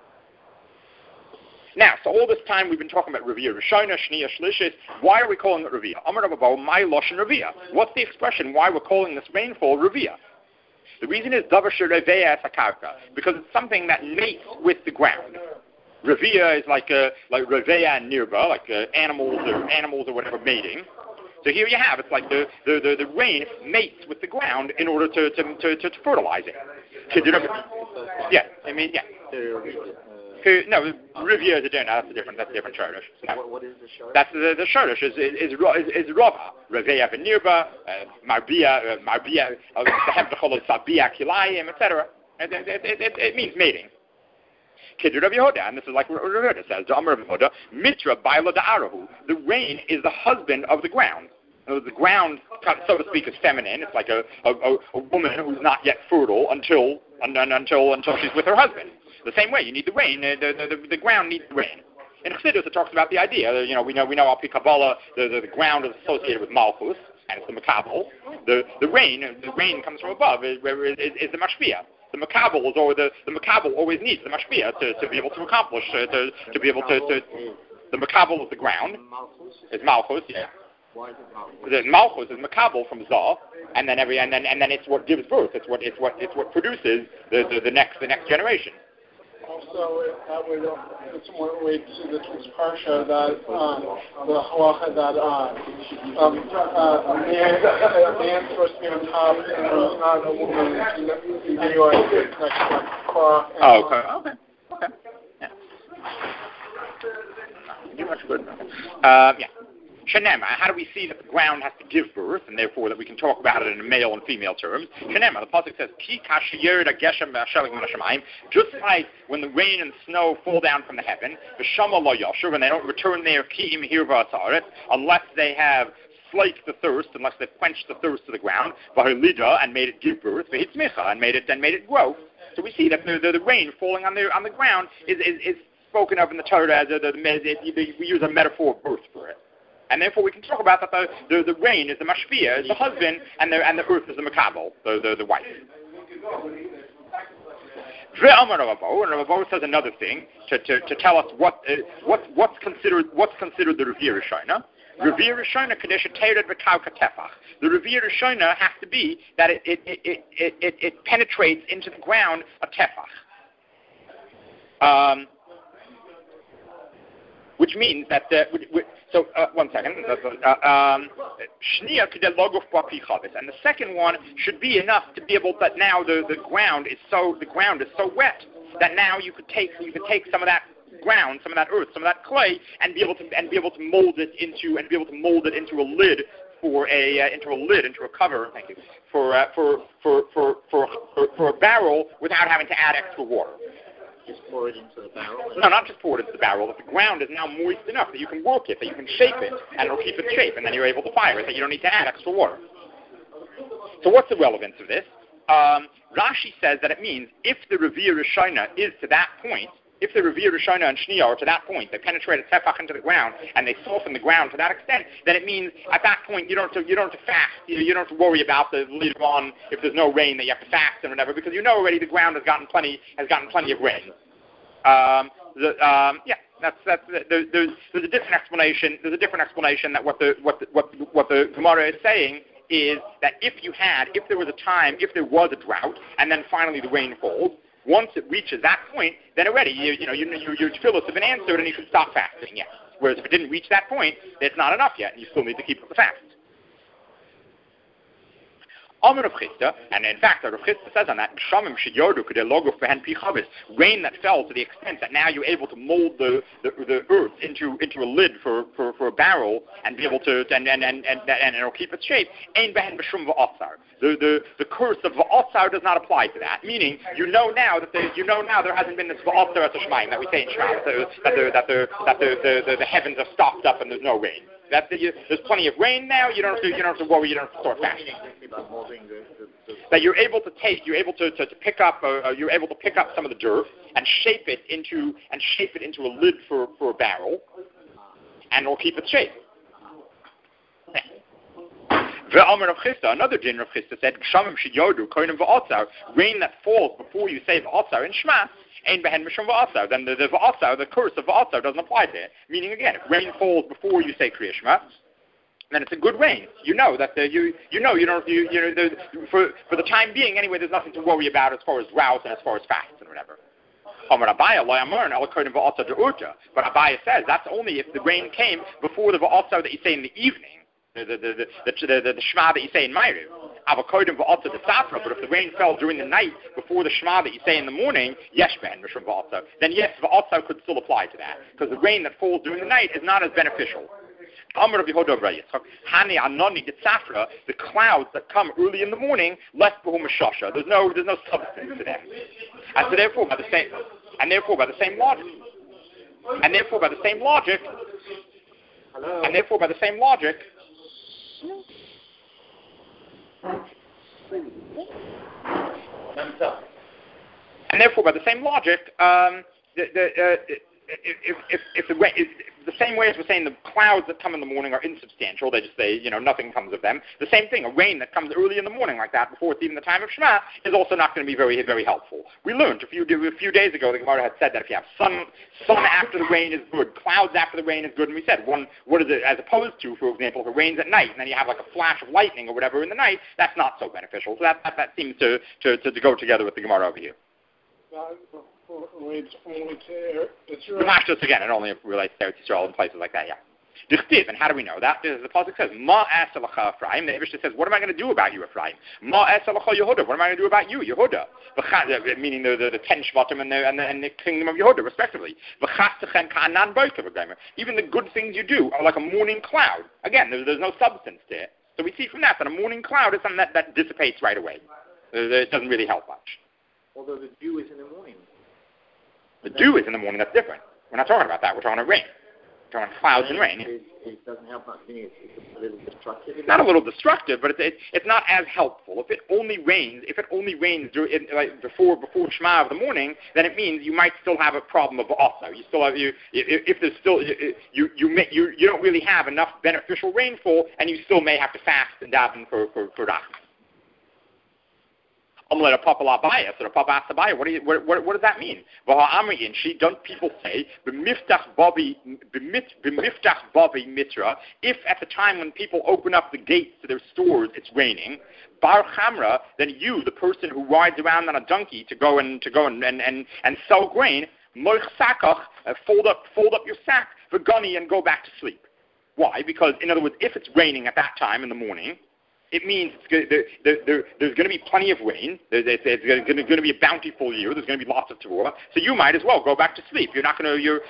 Now, so all this time we've been talking about Revi'ah Rishona, Shniya, Shlishis. Why are we calling it Revi'ah? Amar Rav Abahu, my Lashon Revi'ah. What's the expression why we're calling this rainfall Revi'ah? The reason is Davar Shereve'ah Sakarka, because it's something that mates with the ground. Revi'ah is like Reve'ah and Nirba, like animals or whatever mating. So here you have, it's like the rain mates with the ground in order to fertilize it. Yeah, I mean, yeah. No, Revi'ah is that's a different shortish. No. What is the shortish? That's the shortish is Rava. Reve'ah v'nirba, Marbia, Sabia, Kilayim, etc. It means mating. Kiddur Rav Yehuda, and this is like what Rav Yehuda says, Amar Rav Yehuda, Mitra Baila Da'arahu. The rain is the husband of the ground. The ground, so to speak, is feminine. It's like a woman who's not yet fertile until she's with her husband. The same way, you need the rain. The ground needs the rain. In Chassidus, it talks about the idea. We know Al Pi Kabbalah, the ground is associated with Malchus, and it's the Makabel. The rain comes from above. Is the Mashpia. The Makabel always needs the Mashpia to be able to accomplish to be able to. The Makabel of the ground is Malchus. Yeah. Why is it Malchus? The Malchus is Makabel from Zah, and then it's what gives birth. It's what produces the next generation. Also, that would in some way to the King's Parsha that the halacha that a man's supposed to be on top and not a woman. Anyway, it's like Korah. Oh, okay. Yeah. Too much good. Yeah. Shenema, how do we see that the ground has to give birth, and therefore that we can talk about it in male and female terms? Shenema, the pasuk says, Ki kasher geshem b'ashelik min hashamayim, just like when the rain and snow fall down from the heaven, v'shama lo yasher, when they don't return there, ki im hirva asaret, unless they have slaked the thirst, unless they've quenched the thirst of the ground, v'halida, and made it give birth, v'hitzmicha, and made it grow. So we see that the rain falling on the ground is spoken of in the Torah as we use a metaphor of birth for it. And therefore we can talk about that the rain is the mashpia, is the husband, and the earth is the makabel, the wife. And Rav Abahu says another thing to tell us what's considered the Revi'ah Rishona. Revi'ah Rishona kadesh teired v'kau katefach. The Revi'ah Rishona has to be that it penetrates into the ground a tefach. Which means that so one second. Shniya kedei loguf b'api chavis, and the second one should be enough to be able that now the ground is so wet that now you could take some of that ground, some of that earth, some of that clay, and be able to mold it into a lid into a cover. Thank you for a barrel without having to add extra water. Just pour it into the barrel? No, not just pour it into the barrel, but the ground is now moist enough that you can work it, that you can shape it, and it'll keep its shape, and then you're able to fire it, that you don't need to add extra water. So what's the relevance of this? Rashi says that it means if the Revi'ah Rishona is to that point, if the Revi'ah Rishona and Shniya are to that point, they penetrate a tefach into the ground, and they soften the ground to that extent, then it means at that point you don't have to fast, you don't have to worry about the later on if there's no rain that you have to fast and whatever, because you know already the ground has gotten plenty of rain. There's a different explanation. There's a different explanation that what the Gemara is saying is that if there was a drought, and then finally the rain falls, once it reaches that point, then already your tefillos have been answered, and you should stop fasting. Yes. Whereas if it didn't reach that point, it's not enough yet, and you still need to keep up the fast. Amar Rav Chisda, and in fact, Rav Chisda says on that, rain that fell to the extent that now you're able to mold the earth into a lid for a barrel and be able to and it'll keep its shape. Ein behen b'shum v'otzar. The curse of v'otzar does not apply to that. Meaning, you know now there hasn't been this v'otzar at the Shemaim that we say in Shema, that the heavens are stopped up and there's no rain. There's plenty of rain now. You don't have to worry. You don't have to start fasting. That you're able to pick up some of the dirt and shape it into a lid for a barrel, and it'll keep its shape. Another din Rav Chisda said, rain that falls before you say v'otzar in Shema. Ein behen mishum v'atzar. Then the v'atzar, the curse of v'atzar, doesn't apply to it. Meaning again, if rain falls before you say Kriya Shema, then it's a good rain. You know that for the time being anyway, there's nothing to worry about as far as drought and as far as fasts and whatever. But Abaya says that's only if the rain came before the v'atzar that you say in the evening. The Shema that you say in Ma'ariv. But if the rain fell during the night before the Shema that you say in the morning, yes, then yes, v'atzar could still apply to that, because the rain that falls during the night is not as beneficial. The clouds that come early in the morning, less b'hu there's no substance to them, and so therefore by the same logic. And therefore, by the same logic, the same way as we're saying the clouds that come in the morning are insubstantial, they just say, nothing comes of them. The same thing, a rain that comes early in the morning like that, before it's even the time of Shema, is also not going to be very, very helpful. We learned a few days ago, the Gemara had said that if you have sun after the rain is good, clouds after the rain is good, and we said, what is it, as opposed to, for example, if it rains at night, and then you have like a flash of lightning or whatever in the night, that's not so beneficial. So that seems to go together with the Gemara over here. Relates only to Israel. Just again, it only relates to Israel and places like that, yeah. And how do we know that? The pasuk says, Ma esalacha Ephraim. The Eibushter says, what am I going to do about you, Ephraim? Ma esalacha Yehuda. What am I going to do about you, Yehuda? Meaning the 10 Shvatim and the kingdom of Yehuda, respectively. Even the good things you do are like a morning cloud. Again, there's no substance to it. So we see from that a morning cloud is something that dissipates right away. It doesn't really help much. Although the dew is in the morning. The dew is in the morning, that's different. We're not talking about that, we're talking about rain. We're talking about clouds and rain. It doesn't help much, it's a little destructive. It's not a little destructive, but it's not as helpful. If it only rains before Shema of the morning, then it means you might still have a problem of v'atzar. You still have if there's still you don't really have enough beneficial rainfall, and you still may have to fast and daven for rachman. So the Papa asked Abaya, what does that mean? Don't people say, b'miftach bavi mitra, if at the time when people open up the gates to their stores it's raining, bar chamra, then you, the person who rides around on a donkey to go and sell grain, moich sakach, fold up your sack, v'gani, and go back to sleep. Why? Because, in other words, if it's raining at that time in the morning, it means there's going to be plenty of rain. It's going to be a bountiful year. There's going to be lots of Torah. So you might as well go back to sleep. You're going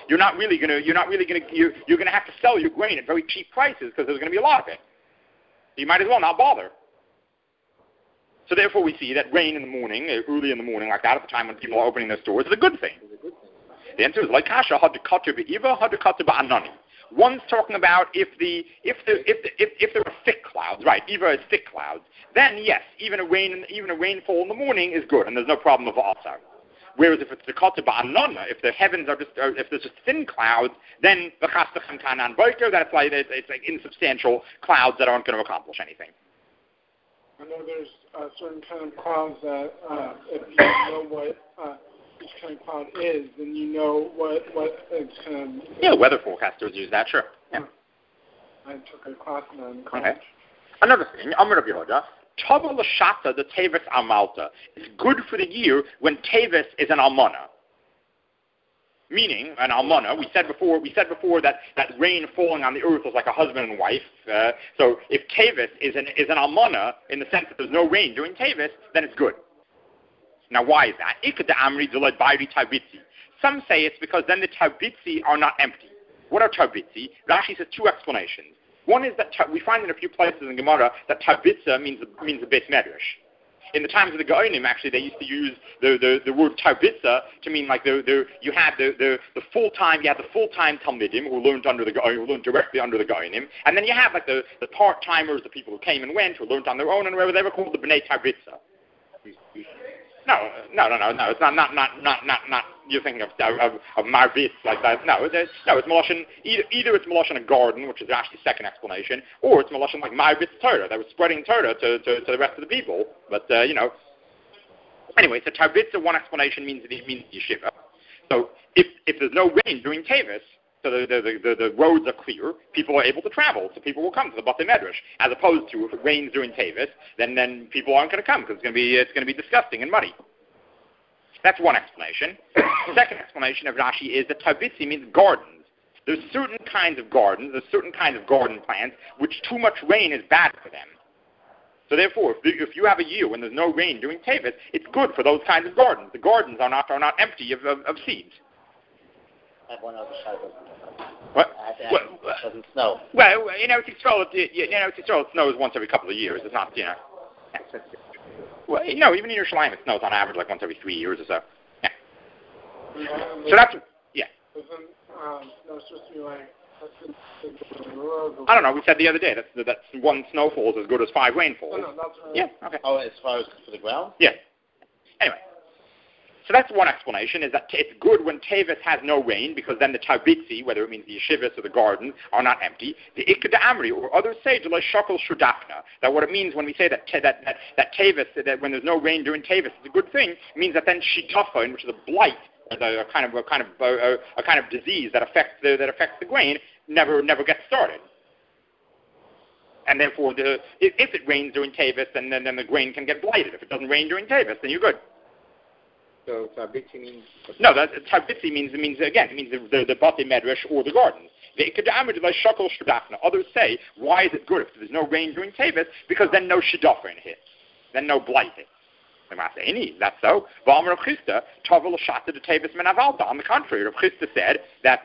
to have to sell your grain at very cheap prices because there's going to be a lot of it. So you might as well not bother. So therefore, we see that rain in the morning, early in the morning, like that, at the time when people are opening their stores, is a good thing. The answer is like kasha hadikatu be'iva hadikatu ba'anani. One's talking about if there are thick clouds, right? Eva is thick clouds. Then yes, even a rainfall in the morning is good, and there's no problem of v'atzar. Whereas if it's the kata ba'anana, if the heavens are if there's just thin clouds, then v'chastachem kanan boiker, that's like it's like insubstantial clouds that aren't going to accomplish anything. I know there's certain kind of clouds that if you know what which kind of cloud is, then you know what it's kind of... Yeah, weather forecasters use that, sure. Yeah. I took a class in that in college. Okay. Another thing, Amar Rabbi Yehuda, Tava l'shata the Tevis Amalta. It's good for the year when Tevis is an almana. Meaning, an almana, we said before that rain falling on the earth was like a husband and wife. So if Tevis is an almana, in the sense that there's no rain during Tevis, then it's good. Now, why is that? Some say it's because then the tarbitzi are not empty. What are tarbitzi? Rashi says two explanations. One is that we find in a few places in Gemara that tarbitza means the Beis Medrash. In the times of the Gaonim, actually, they used to use the word tarbitza to mean like you had the full-time talmidim who learned directly under the Gaonim, and then you have like the part-timers, the people who came and went, who learned on their own, and they were called the Bnei Tarbitza. No. It's not. You're thinking of Marvitz like that. No, it's Meloshin. Either it's Meloshin a garden, which is actually the second explanation, or it's Meloshin like Marvitz Torah that was spreading Torah to the rest of the people. But anyway, so Tarbitza, one explanation means yeshiva. So if there's no rain during Tevis, so the roads are clear, people are able to travel, so people will come to the Batei Medrash. As opposed to if it rains during Tevis, then people aren't going to come because it's going to be disgusting and muddy. That's one explanation. The second explanation of Rashi is that Tarbitzi means gardens. There's certain kinds of gardens, there's certain kinds of garden plants, which too much rain is bad for them. So therefore, if you have a year when there's no rain during Tevis, it's good for those kinds of gardens. The gardens are not empty of seeds. I have one other side of it. What? It doesn't snow. Well, it snows once every couple of years. It's not, Well, even in Yerushalayim, it snows on average like once every 3 years or so. Yeah. So that's, yeah. It's supposed to be like... I don't know. We said the other day that one snowfall is as good as 5 rainfalls. No, that's right. Yeah. Okay. Oh, as far as for the ground? Yeah. Anyway. So that's one explanation, is that it's good when Tevis has no rain, because then the Tarbitzi, whether it means the yeshivas or the gardens, are not empty. The Ikka Amri, or others say, Shakal Shudafna, that what it means when we say that Tevis, that when there's no rain during Tevis, is a good thing, means that then Shitafa, which is a blight, a kind of disease that affects the grain, never gets started. And therefore, if it rains during Tevis, then the grain can get blighted. If it doesn't rain during Tevis, then you're good. So Tarbitzi means... No, Tarbitzi means the Batei Medrash or the gardens. Others say, why is it good if there's no rain during Tevis? Because then no shidafrin hits. Then no blight hits. That's so. On the contrary, Rav Chisda said that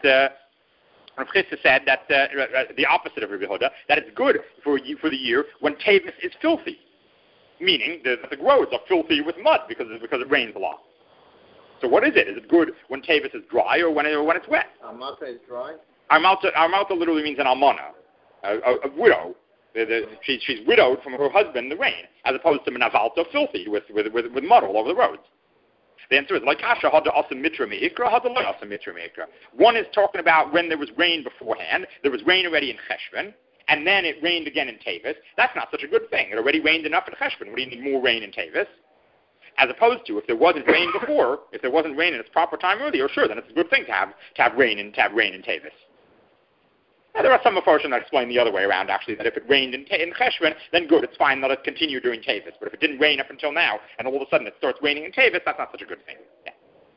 the opposite of Rabbi Yehuda, that it's good for the year when Tevis is filthy. Meaning that the roads are filthy with mud because it rains a lot. So what is it? Is it good when Tevis is dry or when it's wet? Almata is dry? Armalta literally means an almana, a widow. She's widowed from her husband in the rain, as opposed to menavalta, filthy with mud all over the roads. The answer is like kasha hada asam mitra meikra hada lo asam mitra meikra. One is talking about when there was rain beforehand. There was rain already in Cheshvan, and then it rained again in Tevis. That's not such a good thing. It already rained enough in Cheshvan. We need more rain in Tevis. As opposed to if there wasn't rain before, if there wasn't rain in its proper time earlier, sure, then it's a good thing to have rain in Tevis. Now, there are some Mepharshim that explain the other way around, actually, that if it rained in Cheshvan, then good, it's fine, let it continue during Tevis. But if it didn't rain up until now, and all of a sudden it starts raining in Tevis, that's not such a good thing. Yeah.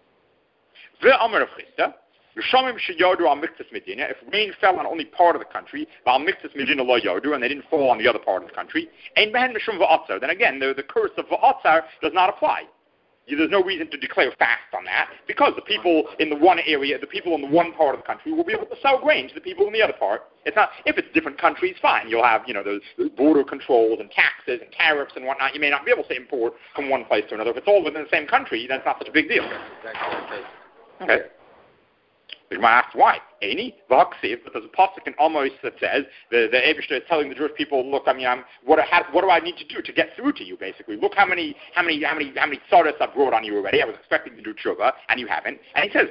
If rain fell on only part of the country, and they didn't fall on the other part of the country, then again, the curse of Va'atzar does not apply. There's no reason to declare fast on that, because the people in the one area, the people in the one part of the country will be able to sell grain to the people in the other part. It's not, if it's different countries, fine. You'll have, those border controls and taxes and tariffs and whatnot. You may not be able to import from one place to another. If it's all within the same country, then it's not such a big deal. Exactly. Okay. The Gemara asks why. Any v'haksiv, but there's a pasuk in Amos that says the Eibishter is telling the Jewish people, look, what do I need to do to get through to you? Basically, look how many tzaras I've brought on you already. I was expecting to do tshuva, and you haven't. And he says,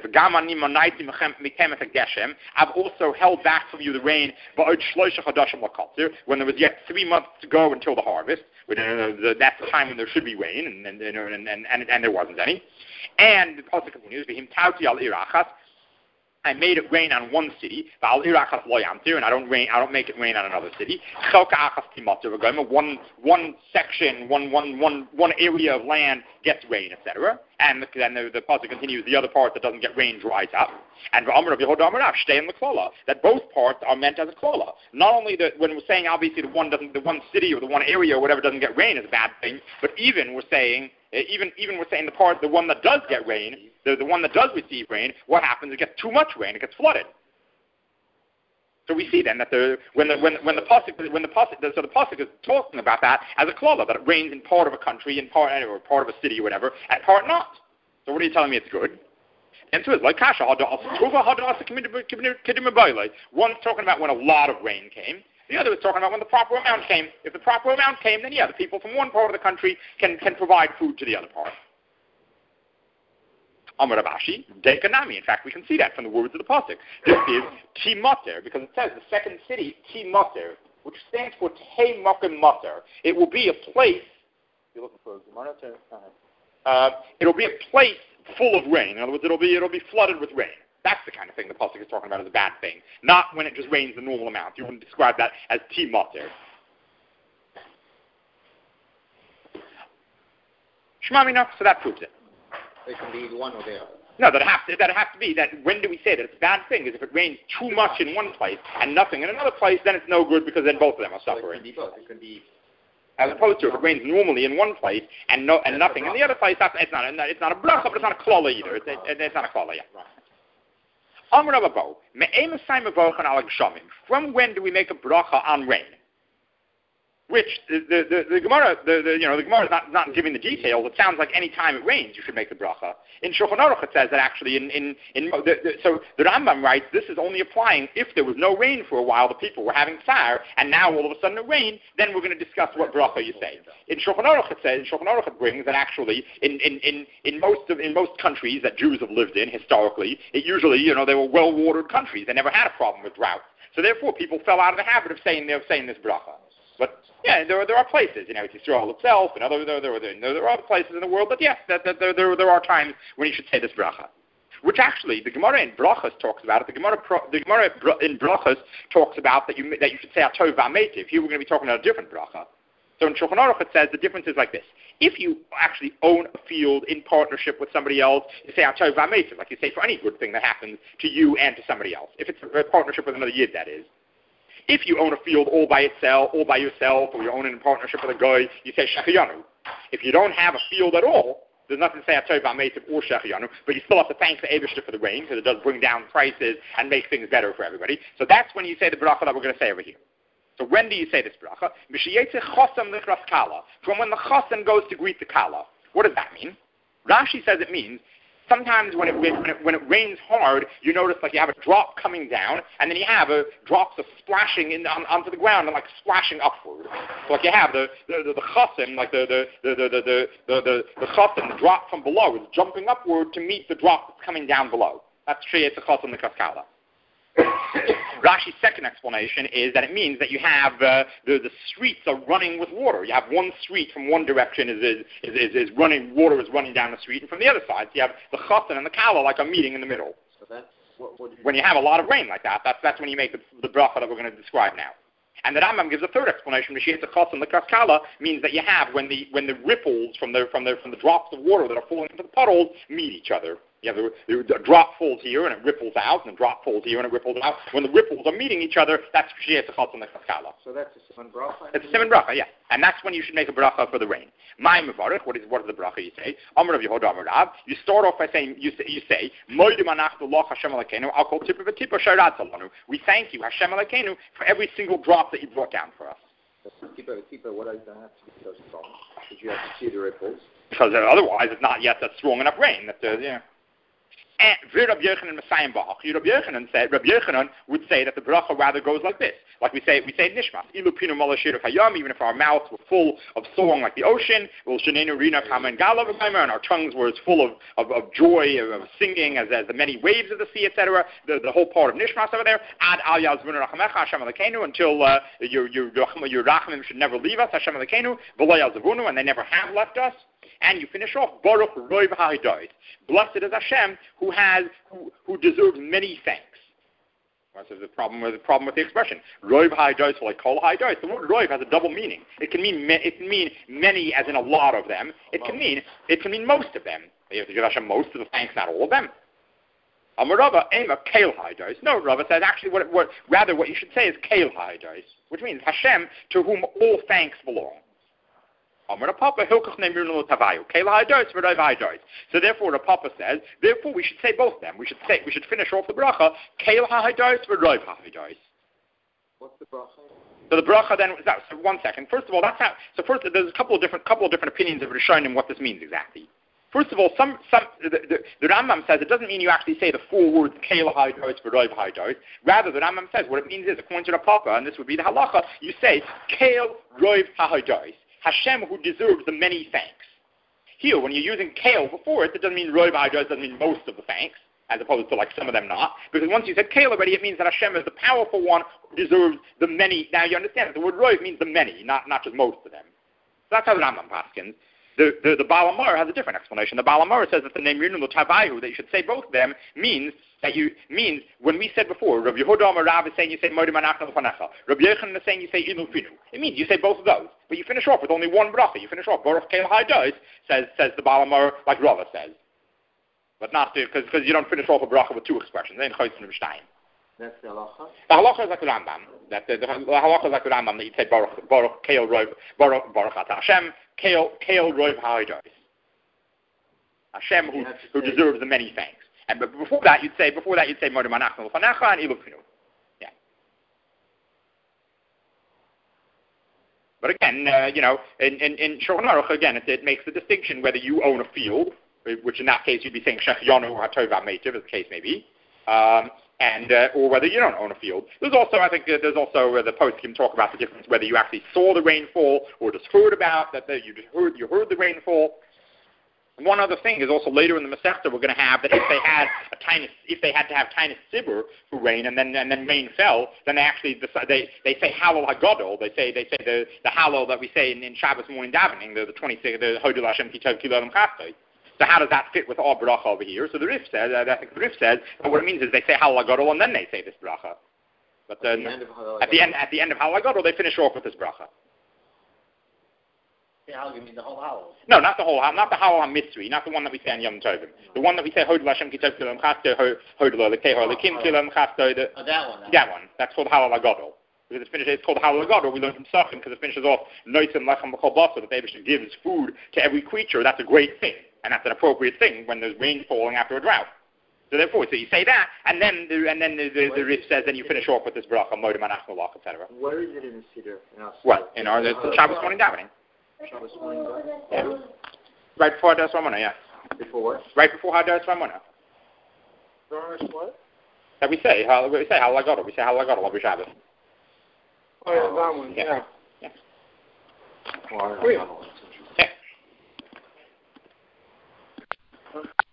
I've also held back from you the rain, when there was yet 3 months to go until the harvest. That's the time when there should be rain, and there wasn't any. And the pasuk continues, I made it rain on one city, and I don't make it rain on another city. One section, one area of land gets rain, etc. And then the pasuk continues, the other part that doesn't get rain dries up. And stay in the klola. That both parts are meant as a klola. Not only that when we're saying obviously the one city or the one area or whatever doesn't get rain is a bad thing, but even we're saying the one that does get rain, the one that does receive rain, what happens? It gets too much rain, it gets flooded. So we see then that the pasuk is talking about that as a klola, that it rains in part of a country, in part or part of a city or whatever, and part not. So what are you telling me? It's good? And so it's like kasha. One's talking about when a lot of rain came. The other is talking about when the proper amount came. If the proper amount came, then the people from one part of the country can provide food to the other part. Amar Rabashi, Dekanami. In fact, we can see that from the words of the pasuk. This is Timoter, because it says the second city, Timoter, which stands for Tei Mokim Moter. It will be a place. You're looking for it'll be a place full of rain. In other words, it'll be flooded with rain. That's the kind of thing the pasuk is talking about as a bad thing, not when it just rains the normal amount. You wouldn't describe that as Timoter. Shmamina, so that proves it. They can be one or the other. No, that has to be that. When do we say that it's a bad thing? Is if it rains too much in one place and nothing in another place, then it's no good because then both of them are suffering. It can be both. It can be. As opposed to if it rains normally in one place and nothing in the other place, it's not a bracha, but it's not a klola either. It's not a klola yet. From when do we make a bracha on rain? Which the Gemara, the Gemara is not giving the details. It sounds like any time it rains, you should make the bracha. In Shulchan Aruch it says that actually so the Rambam writes this is only applying if there was no rain for a while, the people were having fire, and now all of a sudden it rained. Then we're going to discuss what bracha you say. In Shulchan Aruch it brings that actually in most countries that Jews have lived in historically, it usually they were well watered countries. They never had a problem with drought. So therefore, people fell out of the habit of saying this bracha. But yeah, there are places, it's Yisrael itself, and there are other places in the world. But yes, there are times when you should say this bracha, which actually the Gemara in Brachas talks about it. The Gemara in Brachas talks about that you should say Atov V'Ametiv. Here we're going to be talking about a different bracha. So in Shulchan Aruch it says the difference is like this: if you actually own a field in partnership with somebody else, you say Atov V'Ametiv, like you say for any good thing that happens to you and to somebody else. If it's a partnership with another yid, that is. If you own a field all by yourself, or you own it in partnership with a guy, you say Shechiyanu. If you don't have a field at all, there's nothing to say Atov V'Ametiv or Shechiyanu, but you still have to thank the Eibishter for the rain, because it does bring down prices and make things better for everybody. So that's when you say the bracha that we're going to say over here. So when do you say this bracha? From when the chassan goes to greet the kala. What does that mean? Rashi says it means sometimes when it rains hard, you notice like you have a drop coming down, and then you have drops of splashing onto the ground and like splashing upward. So like you have the chassan, like the chassan, the drop from below is jumping upward to meet the drop that's coming down below. That's sheyetz chassan l'kaskala. Rashi's second explanation is that it means that you have the streets are running with water. You have one street from one direction is running, water is running down the street, and from the other side, so you have the chassan and the kala like a meeting in the middle. So that's when you have a lot of rain like that, that's when you make the bracha that we're going to describe now. And the Rambam gives a third explanation. Mishiyetz chassan l'kaskala means that you have when the ripples from the drops of water that are falling into the puddles meet each other. You have the drop falls here and it ripples out, and the drop falls here and it ripples out. When the ripples are meeting each other, that's sheyetz chassan l'kaskala. So that's a siman bracha. It's a siman bracha, yeah, and that's when you should make a bracha for the rain. My mevarich, what is the bracha you say? Amar Rav Yehuda Amar Rav. You start off by saying you say Moedim anachnu loch Hashem Elokeinu al kol tippa v'tippa she'aratz lanu. We thank you Hashem Elokeinu for every single drop that you brought down for us. Tippa v'tippa, what does that have to be so strong? Did you have to see the ripples? Because otherwise, it's not yet that strong enough rain. Rabbi Yochanan would say that the bracha rather goes like this. Like we say in Nishmas, even if our mouths were full of song like the ocean, and our tongues were as full of joy, of singing as the many waves of the sea, etc. The whole part of Nishmas over there, until your rachamim should never leave us, Hashem Elokeinu, and they never have left us. And you finish off, Baruch Roiv HaHadois. Blessed is Hashem who deserves many thanks. So the problem with the expression Roiv HaHadois, like Kol HaHadois. The word Roiv has a double meaning. It can mean many, as in a lot of them. It can mean most of them. You have to give Hashem most of the thanks, not all of them. Amar Rava, Ema Kail HaHadois. No, Rava says actually what you should say is Kail HaHadois, which means Hashem to whom all thanks belong. So therefore the Papa says, therefore we should say both of them. We should finish off the bracha, Kail HaHadois v'Roiv HaHadois. What's the bracha? So the bracha then, so 1 second. First of all, there's a couple of different opinions of Rishonim what this means exactly. First of all, the Rambam says it doesn't mean you actually say the 4 words Kail HaHadois v'Roiv HaHadois. Rather, the Rambam says what it means is, according to the Papa, and this would be the halacha, you say Kail Roiv HaHadois. Hashem who deserves the many thanks. Here, when you're using Kail before it doesn't mean Roiv HaHadois, doesn't mean most of the thanks, as opposed to like some of them not. Because once you said Kail already, it means that Hashem is the powerful one who deserves the many. Now you understand that the word Roiv means the many, not just most of them. So that's how the Rambam paskins. The Baal HaMaor has a different explanation. The Baal HaMaor says that the name Rinul Tavayu, that you should say both of them, means when we said before, Rabbi Yehuda Amar Rav is saying you say Modim Anachal Fanecha. Rabbi Yochanan is saying you say Ilu Finu. It means you say both of those, but you finish off with only one bracha. You finish off Baruch Kail HaHadois, says the Baal HaMaor, like Rava says, but not because you don't finish off a bracha with 2 expressions. Then Chaytzin R'Shtayim. That's the halacha. The halacha is like the Rambam. The halacha is like the Rambam that you say Baruch Kail Roiv Baruch Ata Hashem Kail Roiv HaHadois. Hashem who deserves the many thanks. But before that you'd say Modim Anachal Fanecha and Ilu Finu. Yeah. But again, in Shulchan Aruch again it makes the distinction whether you own a field, which in that case you'd be saying Shech Yonu or Hatov HaMeitiv, as the case may be, or whether you don't own a field. There's also the post can talk about the difference whether you actually saw the rainfall or just heard about that you heard the rainfall. One other thing is also later in the Masechta we're going to have that if they had to have tiny sibur for rain and then rain fell, then they actually they say Halal Hagadol. They say the Halal that we say in Shabbos morning davening, the 26th, the Hodul Hashem Kitov Kilam Chastoi. So how does that fit with our bracha over here? So the Rif says, I think the Rif says, what it means is they say Halal Hagadol and then they say this bracha. But at the end of Halal Hagadol they finish off with this bracha. You mean the whole halal? No, not the whole halal, not the halal HaMitzri, not the one that we say on Yom Tovim. The one that we say Hodul Hashem Kitov Kilam Chastoi, Hodul Lekim Kilam Chastoi. That one. That one. That's called Halal Hagadol. Because it's called Halal Hagadol. We learn from Sachin because it finishes off Noitzim Lechem B'Chol Basar, that the Eibusher gives food to every creature. That's a great thing, and that's an appropriate thing when there's rain falling after a drought. So therefore, you say that, and then the Rif says, then you finish off with this bracha, Modim Anachal Lach, etc. Where is it in the Siddur? What? In our Shabbos morning davening. Shabbos morning davening? Yeah. Right before Hadas Ramona, yeah. Before what? Right before Hadas Ramona. What? That we say Halal Hagadol. We say Halal Hagadol every Shabbos. Oh yeah, that one. Yeah. Well, Wait. I don't know.